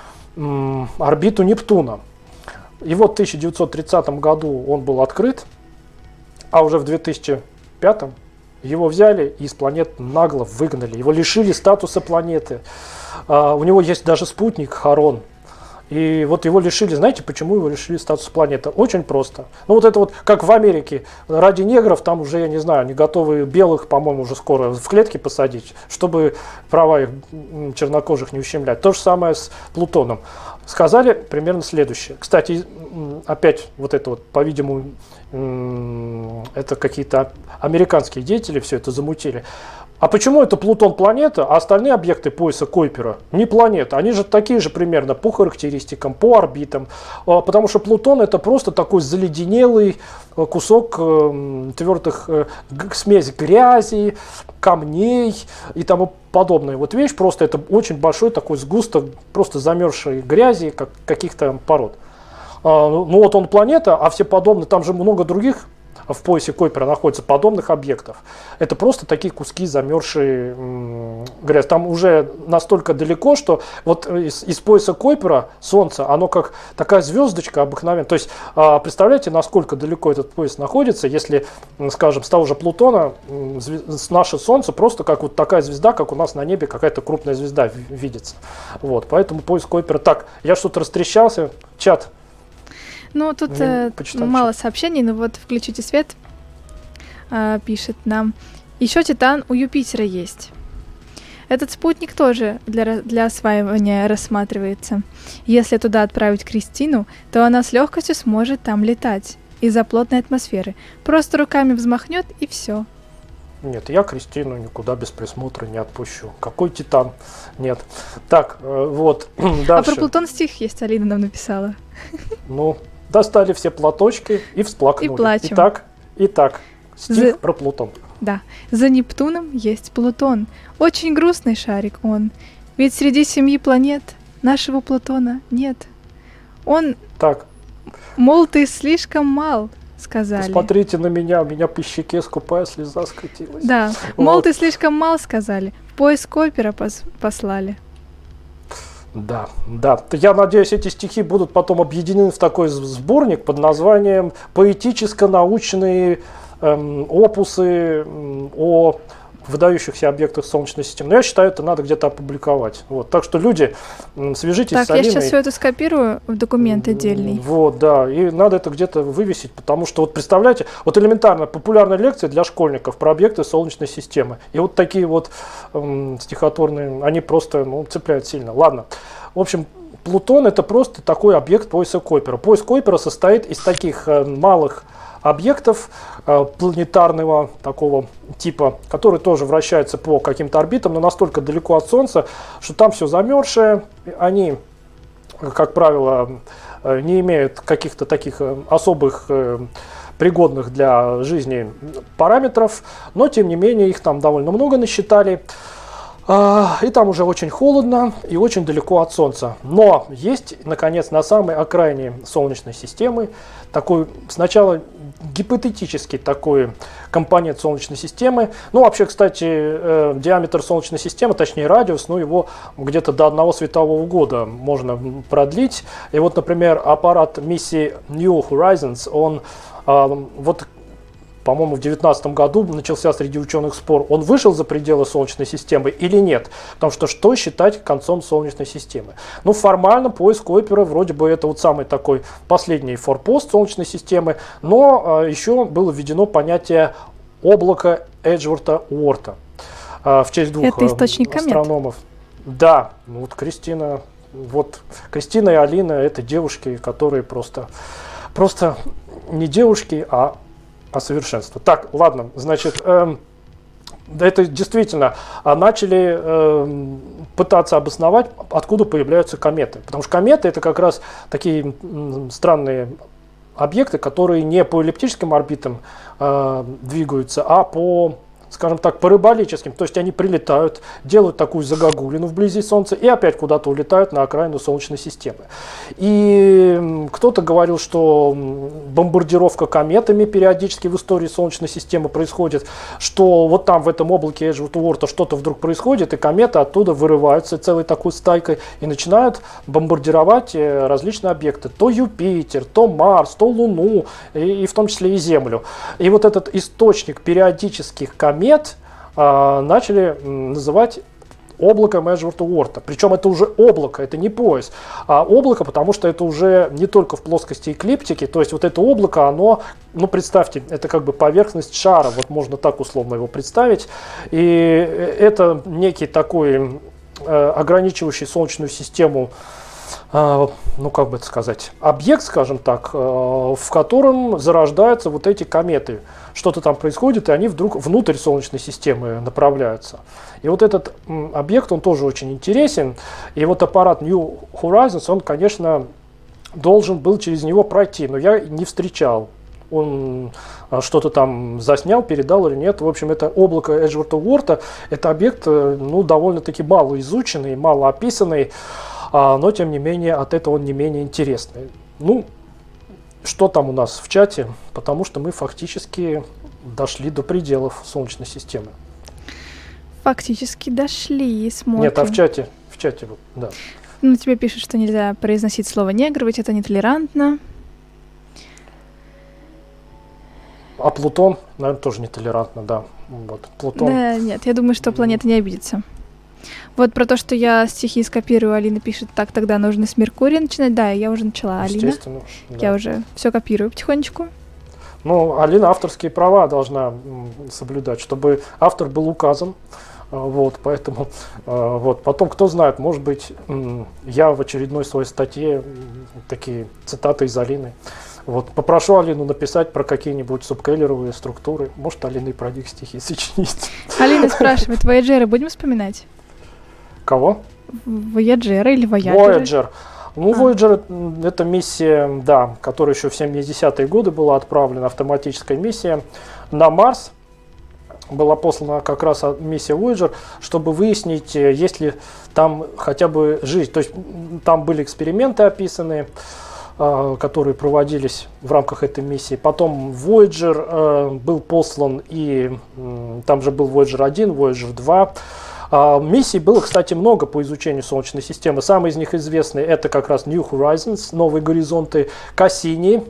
орбиту Нептуна. И вот в 1930 году он был открыт, а уже в 2005 его взяли и из планеты нагло выгнали. Его лишили статуса планеты. У него есть даже спутник Харон. И вот его лишили, знаете, почему его лишили статуса планеты? Очень просто. Ну вот это вот, как в Америке, ради негров, там уже, я не знаю, они готовы белых, по-моему, уже скоро в клетки посадить, чтобы права их чернокожих не ущемлять. То же самое с Плутоном. Сказали примерно следующее. Кстати, опять вот это вот, по-видимому, это какие-то американские деятели все это замутили. А почему это Плутон планета, а остальные объекты пояса Койпера не планета? Они же такие же примерно по характеристикам, по орбитам. Потому что Плутон — это просто такой заледенелый кусок твердых, смесь грязи, камней и тому подобное. Вот вещь просто, это очень большой такой сгусток просто замерзшей грязи, как каких-то пород. Ну вот он планета, а все подобные, там же много других в поясе Койпера находится подобных объектов. Это просто такие куски замерзшей грязи. Там уже настолько далеко, что вот из пояса Койпера Солнце, оно как такая звездочка обыкновенная. То есть представляете, насколько далеко этот пояс находится, если, скажем, с того же Плутона наше Солнце просто как вот такая звезда, как у нас на небе какая-то крупная звезда видится. Вот, поэтому пояс Койпера. Так, я что-то растрещался. Чат. Ну, тут мало сообщений, но вот включите свет, пишет нам. Еще Титан у Юпитера есть. Этот спутник тоже для осваивания рассматривается. Если туда отправить Кристину, то она с легкостью сможет там летать из-за плотной атмосферы. Просто руками взмахнет и все. Нет, я Кристину никуда без присмотра не отпущу. Какой Титан? Нет. Так, вот, дальше. А про Плутон стих есть, Алина нам написала. Ну, достали все платочки и всплакнули. И плачем. Итак, стих про Плутон. Да, за Нептуном есть Плутон. Очень грустный шарик он. Ведь среди 7 планет нашего Плутона нет. Он, Так, мол, ты слишком мал, сказали. посмотрите на меня, у меня по щеке скупая слеза скатилась. Да, мол, Вот. ты слишком мал, сказали. В поиск Койпера послали. Да, да. Я надеюсь, эти стихи будут потом объединены в такой сборник под названием «Поэтическо-научные опусы о выдающихся объектах Солнечной системы». Но я считаю, это надо где-то опубликовать. Вот. Так что, люди, свяжитесь Так, с я Алиной. сейчас все это скопирую в документ отдельный. Вот, да, и надо это где-то вывесить, потому что, вот представляете, вот элементарно популярная лекция для школьников про объекты Солнечной системы. И вот такие вот стихотворные, они просто цепляют сильно. Ладно, в общем, Плутон — это просто такой объект пояса Койпера. Пояс Койпера состоит из таких малых объектов планетарного такого типа, которые тоже вращаются по каким-то орбитам, но настолько далеко от Солнца, что там все замерзшее. Они, как правило, не имеют каких-то таких особых пригодных для жизни параметров, но тем не менее их там довольно много насчитали. И там уже очень холодно и очень далеко от Солнца. Но есть, наконец, на самой окраине Солнечной системы такой сначала гипотетический такой компонент Солнечной системы. Ну, вообще, кстати, диаметр Солнечной системы, точнее радиус, его где-то до 1 светового года можно продлить. И вот, например, аппарат миссии New Horizons, он вот, по-моему, в 2019 году начался среди ученых спор, он вышел за пределы Солнечной системы или нет. Потому что считать концом Солнечной системы? Ну, формально пояс Койпера вроде бы это вот самый такой последний форпост Солнечной системы, но еще было введено понятие облака Эджворта-Уорта в честь двух астрономов. Да, вот Кристина и Алина — это девушки, которые просто не девушки, а совершенство. Так, ладно, значит, это действительно начали пытаться обосновать, откуда появляются кометы. Потому что кометы — это как раз такие странные объекты, которые не по эллиптическим орбитам двигаются, а по, скажем так, параболическим. То есть они прилетают, делают такую загогулину вблизи Солнца и опять куда-то улетают на окраину Солнечной системы. И кто-то говорил, что бомбардировка кометами периодически в истории Солнечной системы происходит, что вот там в этом облаке Эджворта-Уорта что-то вдруг происходит, и кометы оттуда вырываются целой такой стайкой и начинают бомбардировать различные объекты. То Юпитер, то Марс, то Луну, и в том числе и Землю. И вот этот источник периодических комет начали называть облаком Эджворта-Уорта. Причем это уже облако, это не пояс, а облако, потому что это уже не только в плоскости эклиптики, то есть вот это облако, оно, представьте, это как бы поверхность шара, вот можно так условно его представить, и это некий такой ограничивающий Солнечную систему, как бы это сказать, объект, скажем так, в котором зарождаются вот эти кометы. Что-то там происходит, и они вдруг внутрь Солнечной системы направляются. И вот этот объект, он тоже очень интересен. И вот аппарат New Horizons, он, конечно, должен был через него пройти, но я не встречал. Он что-то там заснял, передал или нет. В общем, это облако Эджворта-Уорта. Это объект, довольно-таки мало изученный, мало описанный. Но, тем не менее, от этого он не менее интересный. Что там у нас в чате? Потому что мы фактически дошли до пределов Солнечной системы. Фактически дошли, смотрим. Нет, а в чате, да. Тебе пишут, что нельзя произносить слово «негр», ведь это нетолерантно. А Плутон, наверное, тоже нетолерантно, да. Вот, Плутон. Да, нет, я думаю, что планета не обидится. Вот про то, что я стихи скопирую, Алина пишет, так, тогда нужно с Меркурия начинать. Да, я уже начала, Алина. Естественно. Да. Я уже все копирую потихонечку. Алина авторские права должна соблюдать, чтобы автор был указан. Поэтому, потом, кто знает, может быть, я в очередной своей статье такие цитаты из Алины. Попрошу Алину написать про какие-нибудь субкейлеровые структуры. Может, Алина и про них стихи сочинит. Алина спрашивает, Voyager будем вспоминать? Кого? Voyager или Voyager? Voyager. Voyager — это миссия, да, которая еще в 70-е годы была отправлена, автоматическая миссия на Марс. была послана как раз миссия Voyager, чтобы выяснить, есть ли там хотя бы жизнь. То есть там были эксперименты описаны, которые проводились в рамках этой миссии. Потом Voyager был послан, и там же был Voyager 1, Voyager 2. Миссий было, кстати, много по изучению Солнечной системы. Самые из них известные — это как раз New Horizons, Новые горизонты, Кассини,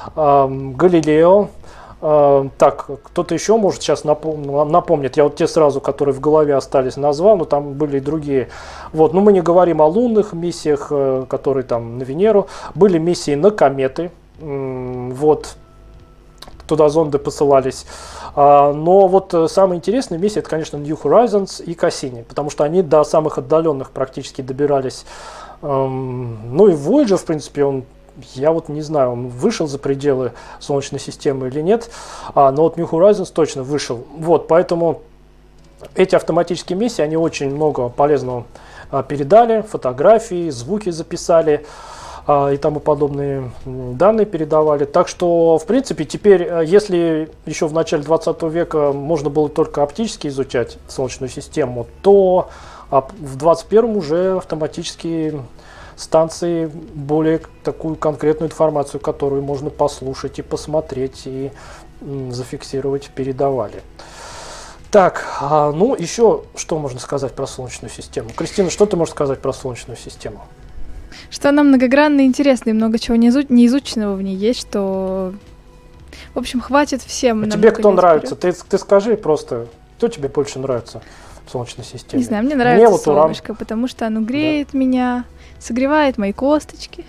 Галилео. Так, кто-то еще, может, сейчас напомнит. Я вот те сразу, которые в голове остались, назвал, но там были и другие. Вот. Но мы не говорим о лунных миссиях, которые там на Венеру. Были миссии на кометы. Вот. Туда зонды посылались. Но вот самая интересная миссия — это, конечно, New Horizons и Cassini, потому что они до самых отдаленных практически добирались. Ну и Voyager, в принципе, я вот не знаю, он вышел за пределы Солнечной системы или нет, но вот New Horizons точно вышел. Вот, поэтому эти автоматические миссии, они очень много полезного передали, фотографии, звуки записали и тому подобные данные передавали. Так что, в принципе, теперь, если еще в начале 20 века можно было только оптически изучать Солнечную систему, то в 21 уже автоматические станции более такую конкретную информацию, которую можно послушать и посмотреть, и зафиксировать, передавали. Так, ну еще что можно сказать про Солнечную систему? Кристина, что ты можешь сказать про Солнечную систему? Что она многогранна и интересна, и много чего неизученного в ней есть, что, в общем, хватит всем. Тебе кто нравится? Ты скажи просто, кто тебе больше нравится в Солнечной системе? Не знаю, мне нравится вот солнышко, потому что оно греет меня, согревает мои косточки.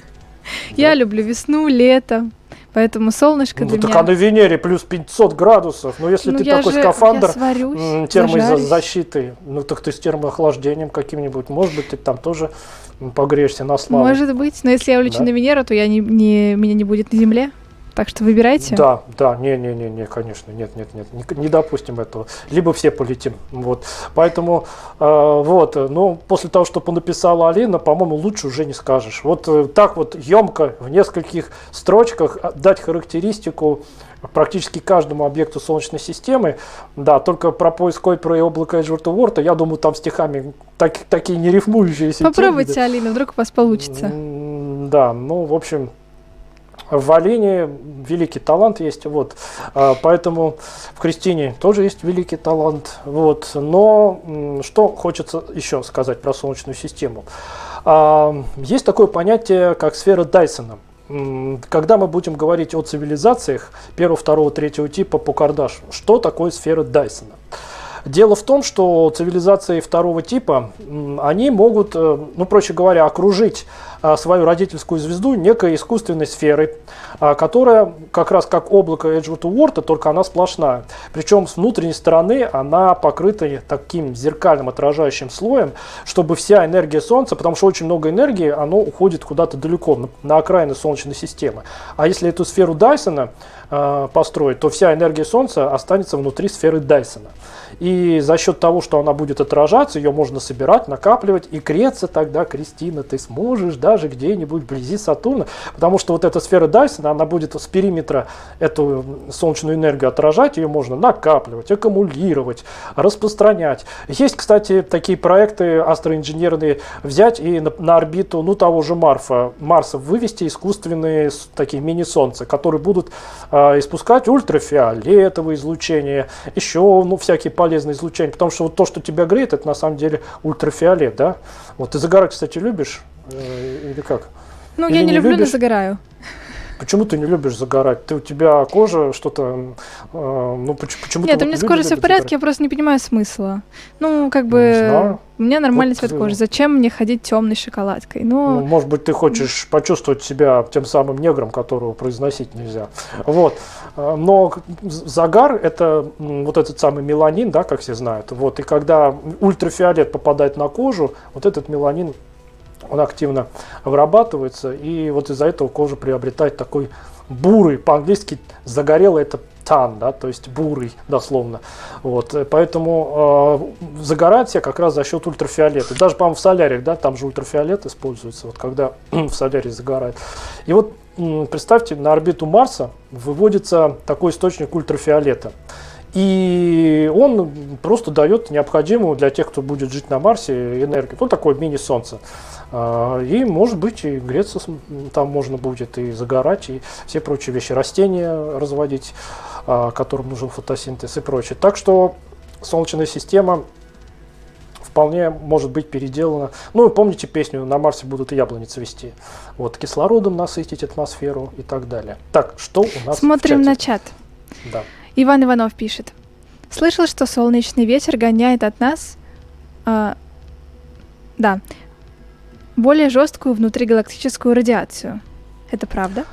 Я люблю весну, лето, поэтому солнышко для меня... Так на Венере плюс 500 градусов, но если ты такой скафандр термозащиты, ну так ты с термоохлаждением каким-нибудь, может быть, ты там тоже погреешься на славу. Может быть, но если я улечу на Венеру, то меня не будет на Земле. Так что выбирайте. Да, не, конечно, нет, не допустим этого. Либо все полетим, вот. Поэтому, вот, ну, после того, что понаписала Алина, по-моему, лучше уже не скажешь. Вот так вот емко в нескольких строчках дать характеристику практически каждому объекту Солнечной системы. Да, только про поиск Койпера и облако Эджварда Уорта, я думаю, там стихами такие нерифмующиеся. Попробуйте, Алина, вдруг у вас получится. Да, ну, в общем... В Алине великий талант есть, вот, поэтому в Кристине тоже есть великий талант, вот, но что хочется еще сказать про Солнечную систему. Есть такое понятие, как сфера Дайсона. Когда мы будем говорить о цивилизациях первого, второго, третьего типа по Кардашу, что такое сфера Дайсона? Дело в том, что цивилизации второго типа, они могут, ну, проще говоря, окружить свою родительскую звезду некой искусственной сферой, которая как раз как облако Эджварда Уорта, только она сплошная. Причем с внутренней стороны она покрыта таким зеркальным отражающим слоем, чтобы вся энергия Солнца, потому что очень много энергии, оно уходит куда-то далеко, на окраины Солнечной системы. А если эту сферу Дайсона построить, то вся энергия Солнца останется внутри сферы Дайсона. И за счет того, что она будет отражаться, ее можно собирать, накапливать, и греться тогда, Кристина, ты сможешь даже где-нибудь вблизи Сатурна, потому что вот эта сфера Дайсона, она будет с периметра эту солнечную энергию отражать, ее можно накапливать, аккумулировать, распространять. Есть, кстати, такие проекты астроинженерные, взять и на орбиту, ну, того же Марса вывести искусственные такие мини-солнца, которые будут испускать ультрафиолетовое излучение, еще, ну, всякие полезные излучения, потому что вот то, что тебя греет, это на самом деле ультрафиолет, да? Вот ты загорать, кстати, любишь или как? Ну, или я не люблю, но загораю. Почему ты не любишь загорать? У тебя кожа что-то... Ну, почему Нет, у меня с кожей все в порядке, загорать? Я просто не понимаю смысла. Ну, как бы, у меня нормальный цвет кожи. Зачем мне ходить темной шоколадкой? Ну, может быть, ты хочешь почувствовать себя тем самым негром, которого произносить нельзя. Вот. Но загар — это вот этот самый меланин, да, как все знают. Вот. И когда ультрафиолет попадает на кожу, вот этот меланин, он активно вырабатывается, и вот из-за этого кожа приобретает такой бурый, по-английски загорелый — это tan, да, то есть бурый дословно. Вот, поэтому загорать все как раз за счет ультрафиолета. Даже, по-моему, в соляриях, да, там же ультрафиолет используется, вот когда в солярии загорает. И вот представьте, на орбиту Марса выводится такой источник ультрафиолета. И он просто дает необходимую для тех, кто будет жить на Марсе, энергию. Ну, такое мини-солнце. И, может быть, и греться там можно будет, и загорать, и все прочие вещи. Растения разводить, которым нужен фотосинтез и прочее. Так что Солнечная система вполне может быть переделана. Ну, и помните песню «На Марсе будут и яблони цвести». Вот, кислородом насытить атмосферу и так далее. Так, что у нас Смотрим в чате? на чат. Да. Иван Иванов пишет. Слышал, что солнечный ветер гоняет от нас... более жесткую внутригалактическую радиацию. Это правда?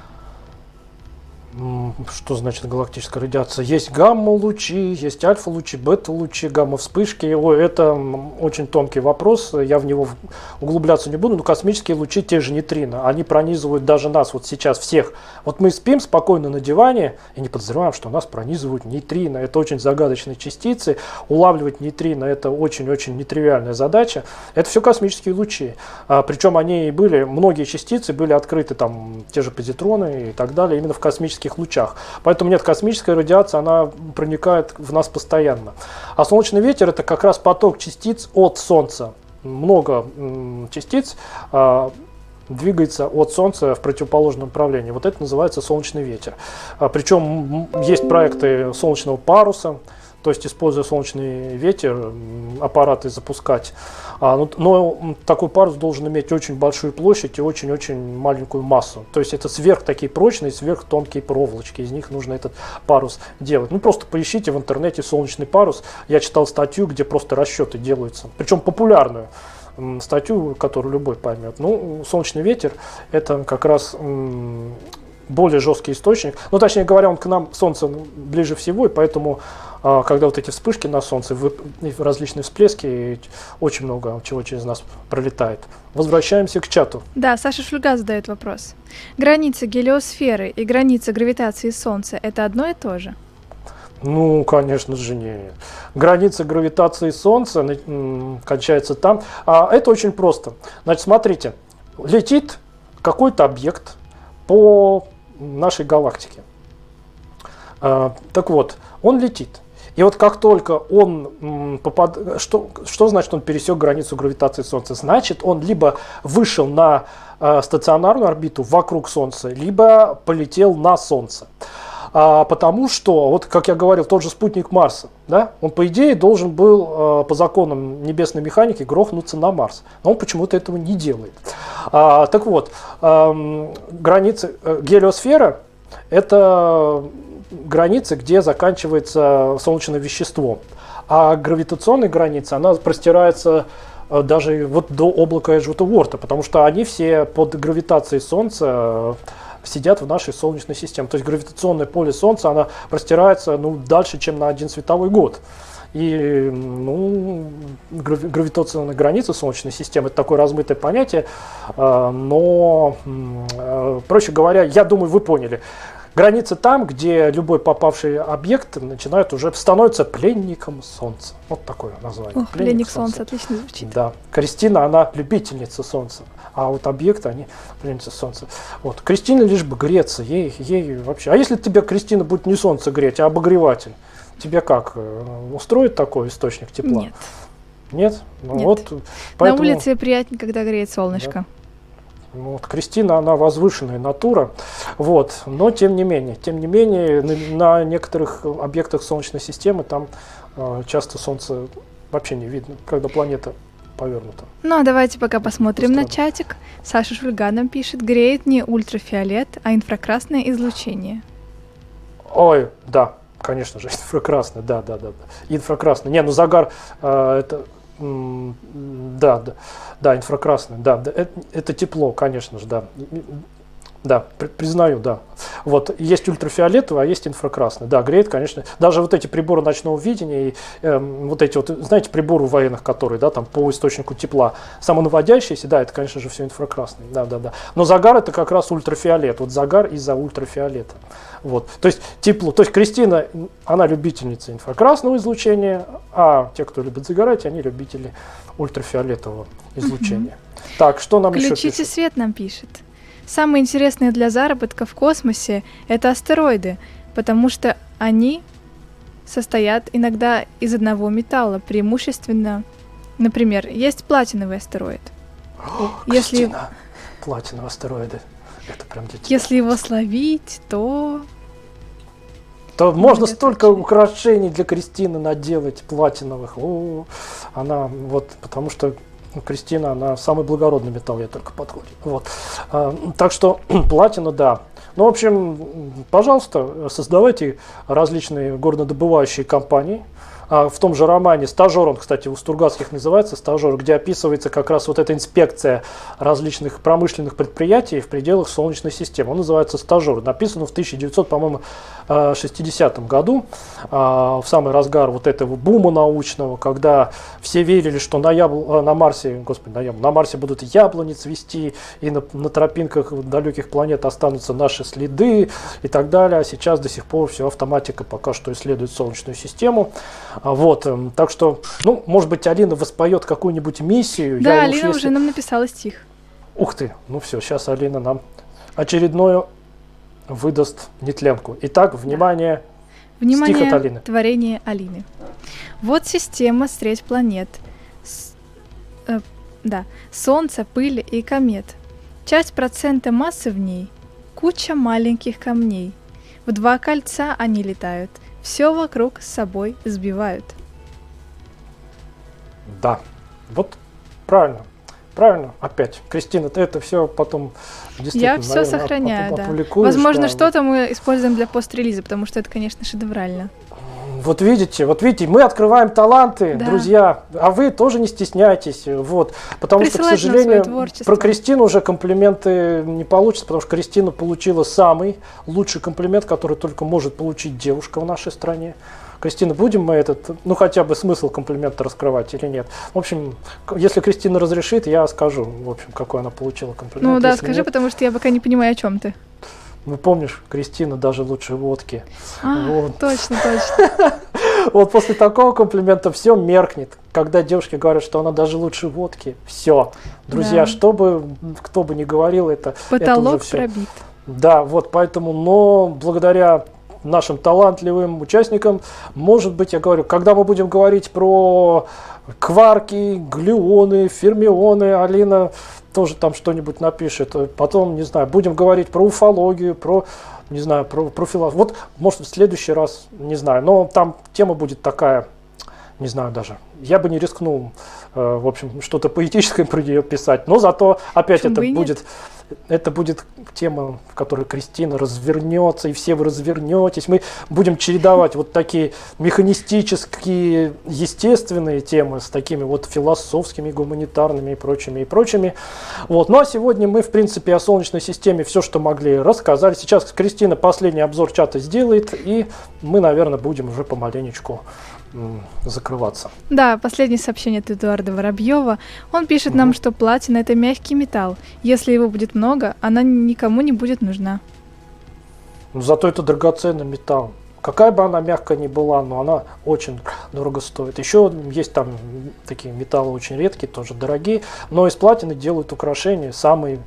Что значит галактическая радиация? Есть гамма-лучи, есть альфа-лучи, бета-лучи, гамма-вспышки. Ой, это очень тонкий вопрос, я в него углубляться не буду, но космические лучи, те же нейтрино, они пронизывают даже нас вот сейчас всех. Вот мы спим спокойно на диване и не подозреваем, что нас пронизывают нейтрино. Это очень загадочные частицы. Улавливать нейтрино – это очень-очень нетривиальная задача. Это все космические лучи. Причем они и были, многие частицы были открыты, там, те же позитроны и так далее, именно в космических лучах. Поэтому нет, космическая радиация, она проникает в нас постоянно. А солнечный ветер – это как раз поток частиц от Солнца. Много частиц двигается от Солнца в противоположном направлении. Вот это называется солнечный ветер. Причем есть проекты солнечного паруса, то есть, используя солнечный ветер, аппараты запускать. Но такой парус должен иметь очень большую площадь и очень-очень маленькую массу. То есть, это сверх такие прочные, сверх тонкие проволочки. Из них нужно этот парус делать. Ну, просто поищите в интернете солнечный парус. Я читал статью, где просто расчеты делаются. Причем популярную статью, которую любой поймет. Ну, солнечный ветер – это как раз более жесткий источник. Ну, точнее говоря, он к нам, Солнце, ближе всего, и поэтому, когда вот эти вспышки на Солнце, различные всплески, очень много чего через нас пролетает. Возвращаемся к чату. Да, Саша Шульга задает вопрос. Граница гелиосферы и граница гравитации Солнца – это одно и то же? Ну, конечно же, нет. Граница гравитации Солнца кончается там. Это очень просто. Значит, смотрите, летит какой-то объект по нашей галактике. Так вот, он летит. И вот как только он что значит он пересек границу гравитации Солнца? Значит, он либо вышел на стационарную орбиту вокруг Солнца, либо полетел на Солнце. Потому что, вот как я говорил, тот же спутник Марса, да, он по идее должен был по законам небесной механики грохнуться на Марс. Но он почему-то этого не делает. Так вот, граница гелиосфера – это граница, где заканчивается солнечное вещество. А гравитационная граница, она простирается даже вот до облака Эджвуда-Уорта, потому что они все под гравитацией Солнца сидят в нашей Солнечной системе. То есть гравитационное поле Солнца, оно простирается дальше, чем на 1 световой год. И гравитационная граница Солнечной системы – это такое размытое понятие, но, проще говоря, я думаю, вы поняли. Граница там, где любой попавший объект становится пленником Солнца. Вот такое название. Пленник Солнца, отлично звучит. Да. Кристина, она любительница Солнца, а вот объекты, они пленницы Солнца. Вот. Кристина лишь бы греться, ей вообще. А если тебе, Кристина, будет не Солнце греть, а обогреватель, тебе как, устроит такой источник тепла? Нет. Нет? Нет. Вот, поэтому... На улице приятнее, когда греет солнышко. Да. Вот, Кристина, она возвышенная натура, вот, но тем не менее, на некоторых объектах Солнечной системы там часто Солнце вообще не видно, когда планета повернута. Ну, а давайте пока посмотрим на чатик. Саша Шульга нам пишет: греет не ультрафиолет, а инфракрасное излучение. Ой, да, конечно же, инфракрасное, да. Инфракрасное. Не, загар, это... Да, инфракрасное, да, это тепло, конечно же, да. Да, признаю, да. Вот, есть ультрафиолетовый, а есть инфракрасный. Да, греет, конечно. Даже вот эти приборы ночного видения, и, вот эти вот, знаете, приборы военных, которые, да, там, по источнику тепла, самонаводящиеся, да, это, конечно же, все инфракрасный. Да. Но загар это как раз ультрафиолет. Вот загар из-за ультрафиолета. Вот. То есть тепло. То есть Кристина, она любительница инфракрасного излучения, а те, кто любит загорать, они любители ультрафиолетового излучения. Так, что нам еще пишет? Включите свет, нам пишет. Самое интересное для заработка в космосе – это астероиды, потому что они состоят иногда из одного металла, преимущественно, например, есть платиновый астероид. Если... Кристина, платиновые астероиды. Это прям для тебя. Если его словить, то можно это столько очень- украшений для Кристины наделать платиновых. О, она вот, потому что Кристина, она самый благородный металл, ей только подходит. Вот. Так что платина, да. Ну, в общем, пожалуйста, создавайте различные горнодобывающие компании. В том же романе «Стажер», он, кстати, у Стругацких называется «Стажер», где описывается как раз вот эта инспекция различных промышленных предприятий в пределах Солнечной системы. Он называется «Стажер». Написан в 1960 году, в самый разгар вот этого бума научного, когда все верили, что на Марсе будут яблони цвести, и на тропинках далеких планет останутся наши следы и так далее. А сейчас до сих пор все автоматика пока что исследует Солнечную систему. Вот, так что, ну, может быть, Алина воспоет какую-нибудь миссию. да, Я уж Алина если- уже нам написала стих. Ух ты, ну все, сейчас Алина нам очередную выдаст нетленку. Итак, внимание, стих от Внимание, Алины. творение Алины. Вот система средь планет. Солнце, пыль и комет. Часть процента массы в ней. Куча маленьких камней. В два кольца они летают. Все вокруг с собой сбивают. Да, вот правильно. Правильно, опять. Кристина, ты это все потом действительно, Я все наверное, сохраняю, да. опубликуешь, Возможно, да. что-то мы используем для пост-релиза, потому что это, конечно, шедеврально. Вот видите, мы открываем таланты, Да. друзья, а вы тоже не стесняйтесь, вот, потому что, к Присылайте нам своё сожалению, творчество. про Кристину уже комплименты не получится, потому что Кристина получила самый лучший комплимент, который только может получить девушка в нашей стране. Кристина, будем мы хотя бы смысл комплимента раскрывать или нет? В общем, если Кристина разрешит, я скажу, в общем, какой она получила комплимент. Ну да, Если скажи, нет, потому что я пока не понимаю, о чем ты. ну, помнишь, Кристина даже лучше водки. Вот. Точно. Вот после такого комплимента все меркнет. Когда девушки говорят, что она даже лучше водки, все. Друзья, Да. кто бы ни говорил, это уже Потолок все. пробит. Да, вот поэтому, но благодаря нашим талантливым участникам, может быть, я говорю, когда мы будем говорить про кварки, глюоны, фермионы, Алина тоже там что-нибудь напишет. Потом, не знаю, будем говорить про уфологию, про философию. Вот, может, в следующий раз, не знаю, но там тема будет такая, не знаю даже. Я бы не рискнул, в общем, что-то поэтическое про нее писать, но зато опять Почему бы и нет? это будет тема, в которой Кристина развернется, и все вы развернетесь. Мы будем чередовать вот такие механистические, естественные темы с такими вот философскими, гуманитарными и прочими. Вот. Ну а сегодня мы, в принципе, о Солнечной системе все, что могли, рассказали. Сейчас Кристина последний обзор чата сделает, и мы, наверное, будем уже помаленечку закрываться. Да, последнее сообщение от Эдуарда Воробьева. Он пишет нам, что платина — это мягкий металл. Если его будет много, она никому не будет нужна. Но зато это драгоценный металл. Какая бы она мягкая ни была, но она очень дорого стоит. Еще есть там такие металлы очень редкие, тоже дорогие, но из платины делают украшения самые.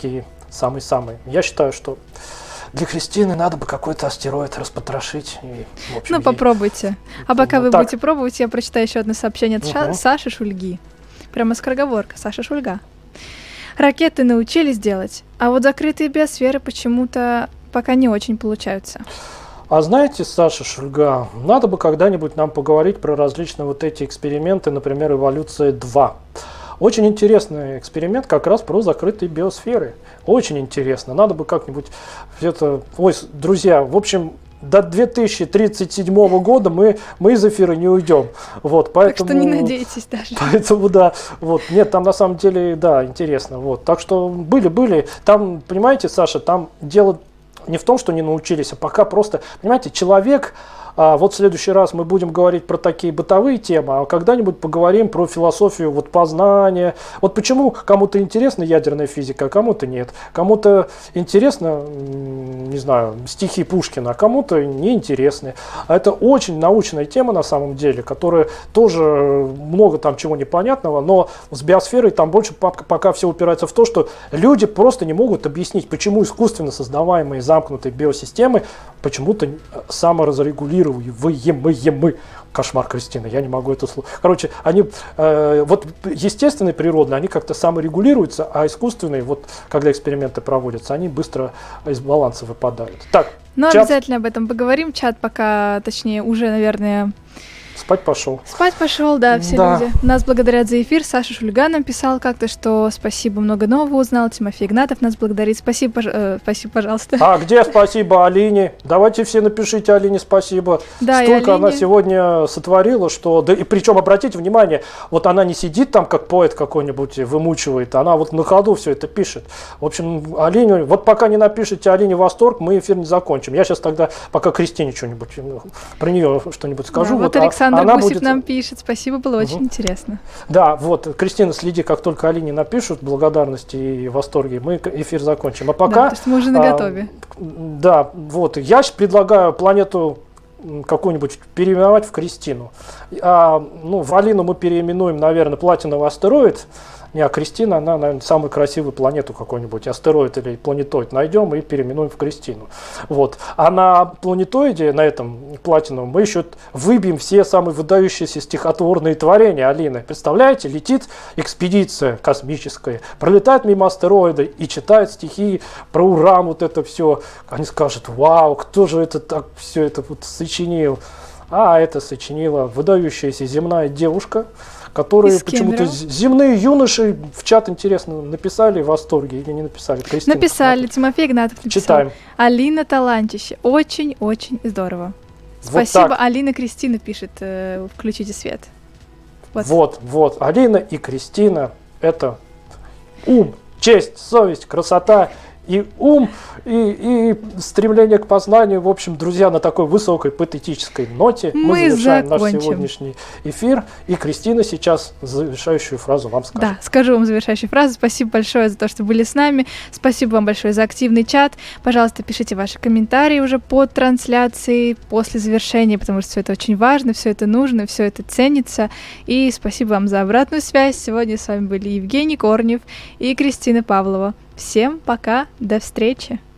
Я считаю, что для Кристины надо бы какой-то астероид распотрошить. И, в общем, Ну, попробуйте. А пока Ну, вы так. будете пробовать, я прочитаю еще одно сообщение от Саши Шульги. Прямо скороговорка. Саша Шульга. Ракеты научились делать, а вот закрытые биосферы почему-то пока не очень получаются. А знаете, Саша Шульга, надо бы когда-нибудь нам поговорить про различные вот эти эксперименты, например, «Эволюция-2». Очень интересный эксперимент как раз про закрытые биосферы. Очень интересно. Надо бы как-нибудь это... Ой, друзья, в общем, до 2037 года мы из эфира не уйдем. Вот, поэтому... Так что не надейтесь даже. Поэтому, да, вот, нет, там на самом деле, да, интересно, вот, так что были, там, понимаете, Саша, там дело не в том, что не научились, а пока просто, понимаете, человек, вот в следующий раз мы будем говорить про такие бытовые темы, а когда-нибудь поговорим про философию вот познания. Вот почему кому-то интересна ядерная физика, а кому-то нет. Кому-то интересно, не знаю, стихи Пушкина, а кому-то неинтересны. А это очень научная тема на самом деле, которая тоже много там чего непонятного, но с биосферой там больше пока все упирается в то, что люди просто не могут объяснить, почему искусственно создаваемые замкнутые биосистемы почему-то саморазрегулируются. регулируемые. Кошмар, Кристина, я не могу это слово. Короче, они, вот естественные природные, они как-то саморегулируются, а искусственные, вот когда эксперименты проводятся, они быстро из баланса выпадают. Так, Но чат. обязательно об этом поговорим. Чат пока, точнее, уже, наверное... Спать пошел. Спать пошел, да, все люди. Нас благодарят за эфир. Саша Шульган нам писал как-то, что спасибо, много нового узнал. Тимофей Игнатов нас благодарит. Спасибо, пожалуйста. А где спасибо Алине? Давайте все напишите Алине спасибо. Да, Столько она сегодня сотворила, что... Да, и причем, обратите внимание, вот она не сидит там, как поэт какой-нибудь, вымучивает, она вот на ходу все это пишет. В общем, Алине, вот пока не напишите Алине восторг, мы эфир не закончим. Я сейчас тогда, пока Кристине что-нибудь, про нее что-нибудь скажу. Да, вот Александр она Гусев будет... нам пишет. Спасибо, было очень интересно. Да, вот, Кристина, следи, как только Алине напишут благодарности и восторги, мы эфир закончим. А пока... Да, потому что мы уже наготове. Да, вот, я предлагаю планету какую-нибудь переименовать в Кристину. В Алину мы переименуем, наверное, платиновый астероид. А Кристина, она, наверное, самую красивую планету какой-нибудь, астероид или планетоид найдем и переименуем в Кристину. Вот. А на планетоиде, на этом платиновом, мы еще выбьем все самые выдающиеся стихотворные творения Алины. Представляете, летит экспедиция космическая, пролетает мимо астероида и читает стихи про Уран, вот это все. Они скажут: вау, кто же это так все это вот сочинил? А это сочинила выдающаяся земная девушка, которые почему-то земные юноши в чат, интересно, написали в восторге или не написали? Кристина, написали, Тимофей Игнатов написал. Читаем. Алина талантище. Очень-очень здорово. Вот спасибо, так. Алина Кристина пишет. Включите свет. Вот. Алина и Кристина – это ум, честь, совесть, красота и ум, и стремление к познанию. В общем, друзья, на такой высокой патетической ноте мы завершаем наш сегодняшний эфир. И Кристина сейчас завершающую фразу вам скажет. Да, скажу вам завершающую фразу. Спасибо большое за то, что были с нами. Спасибо вам большое за активный чат. Пожалуйста, пишите ваши комментарии уже под трансляцией, после завершения, потому что все это очень важно, все это нужно, все это ценится. И спасибо вам за обратную связь. Сегодня с вами были Евгений Корнев и Кристина Павлова. Всем пока, до встречи!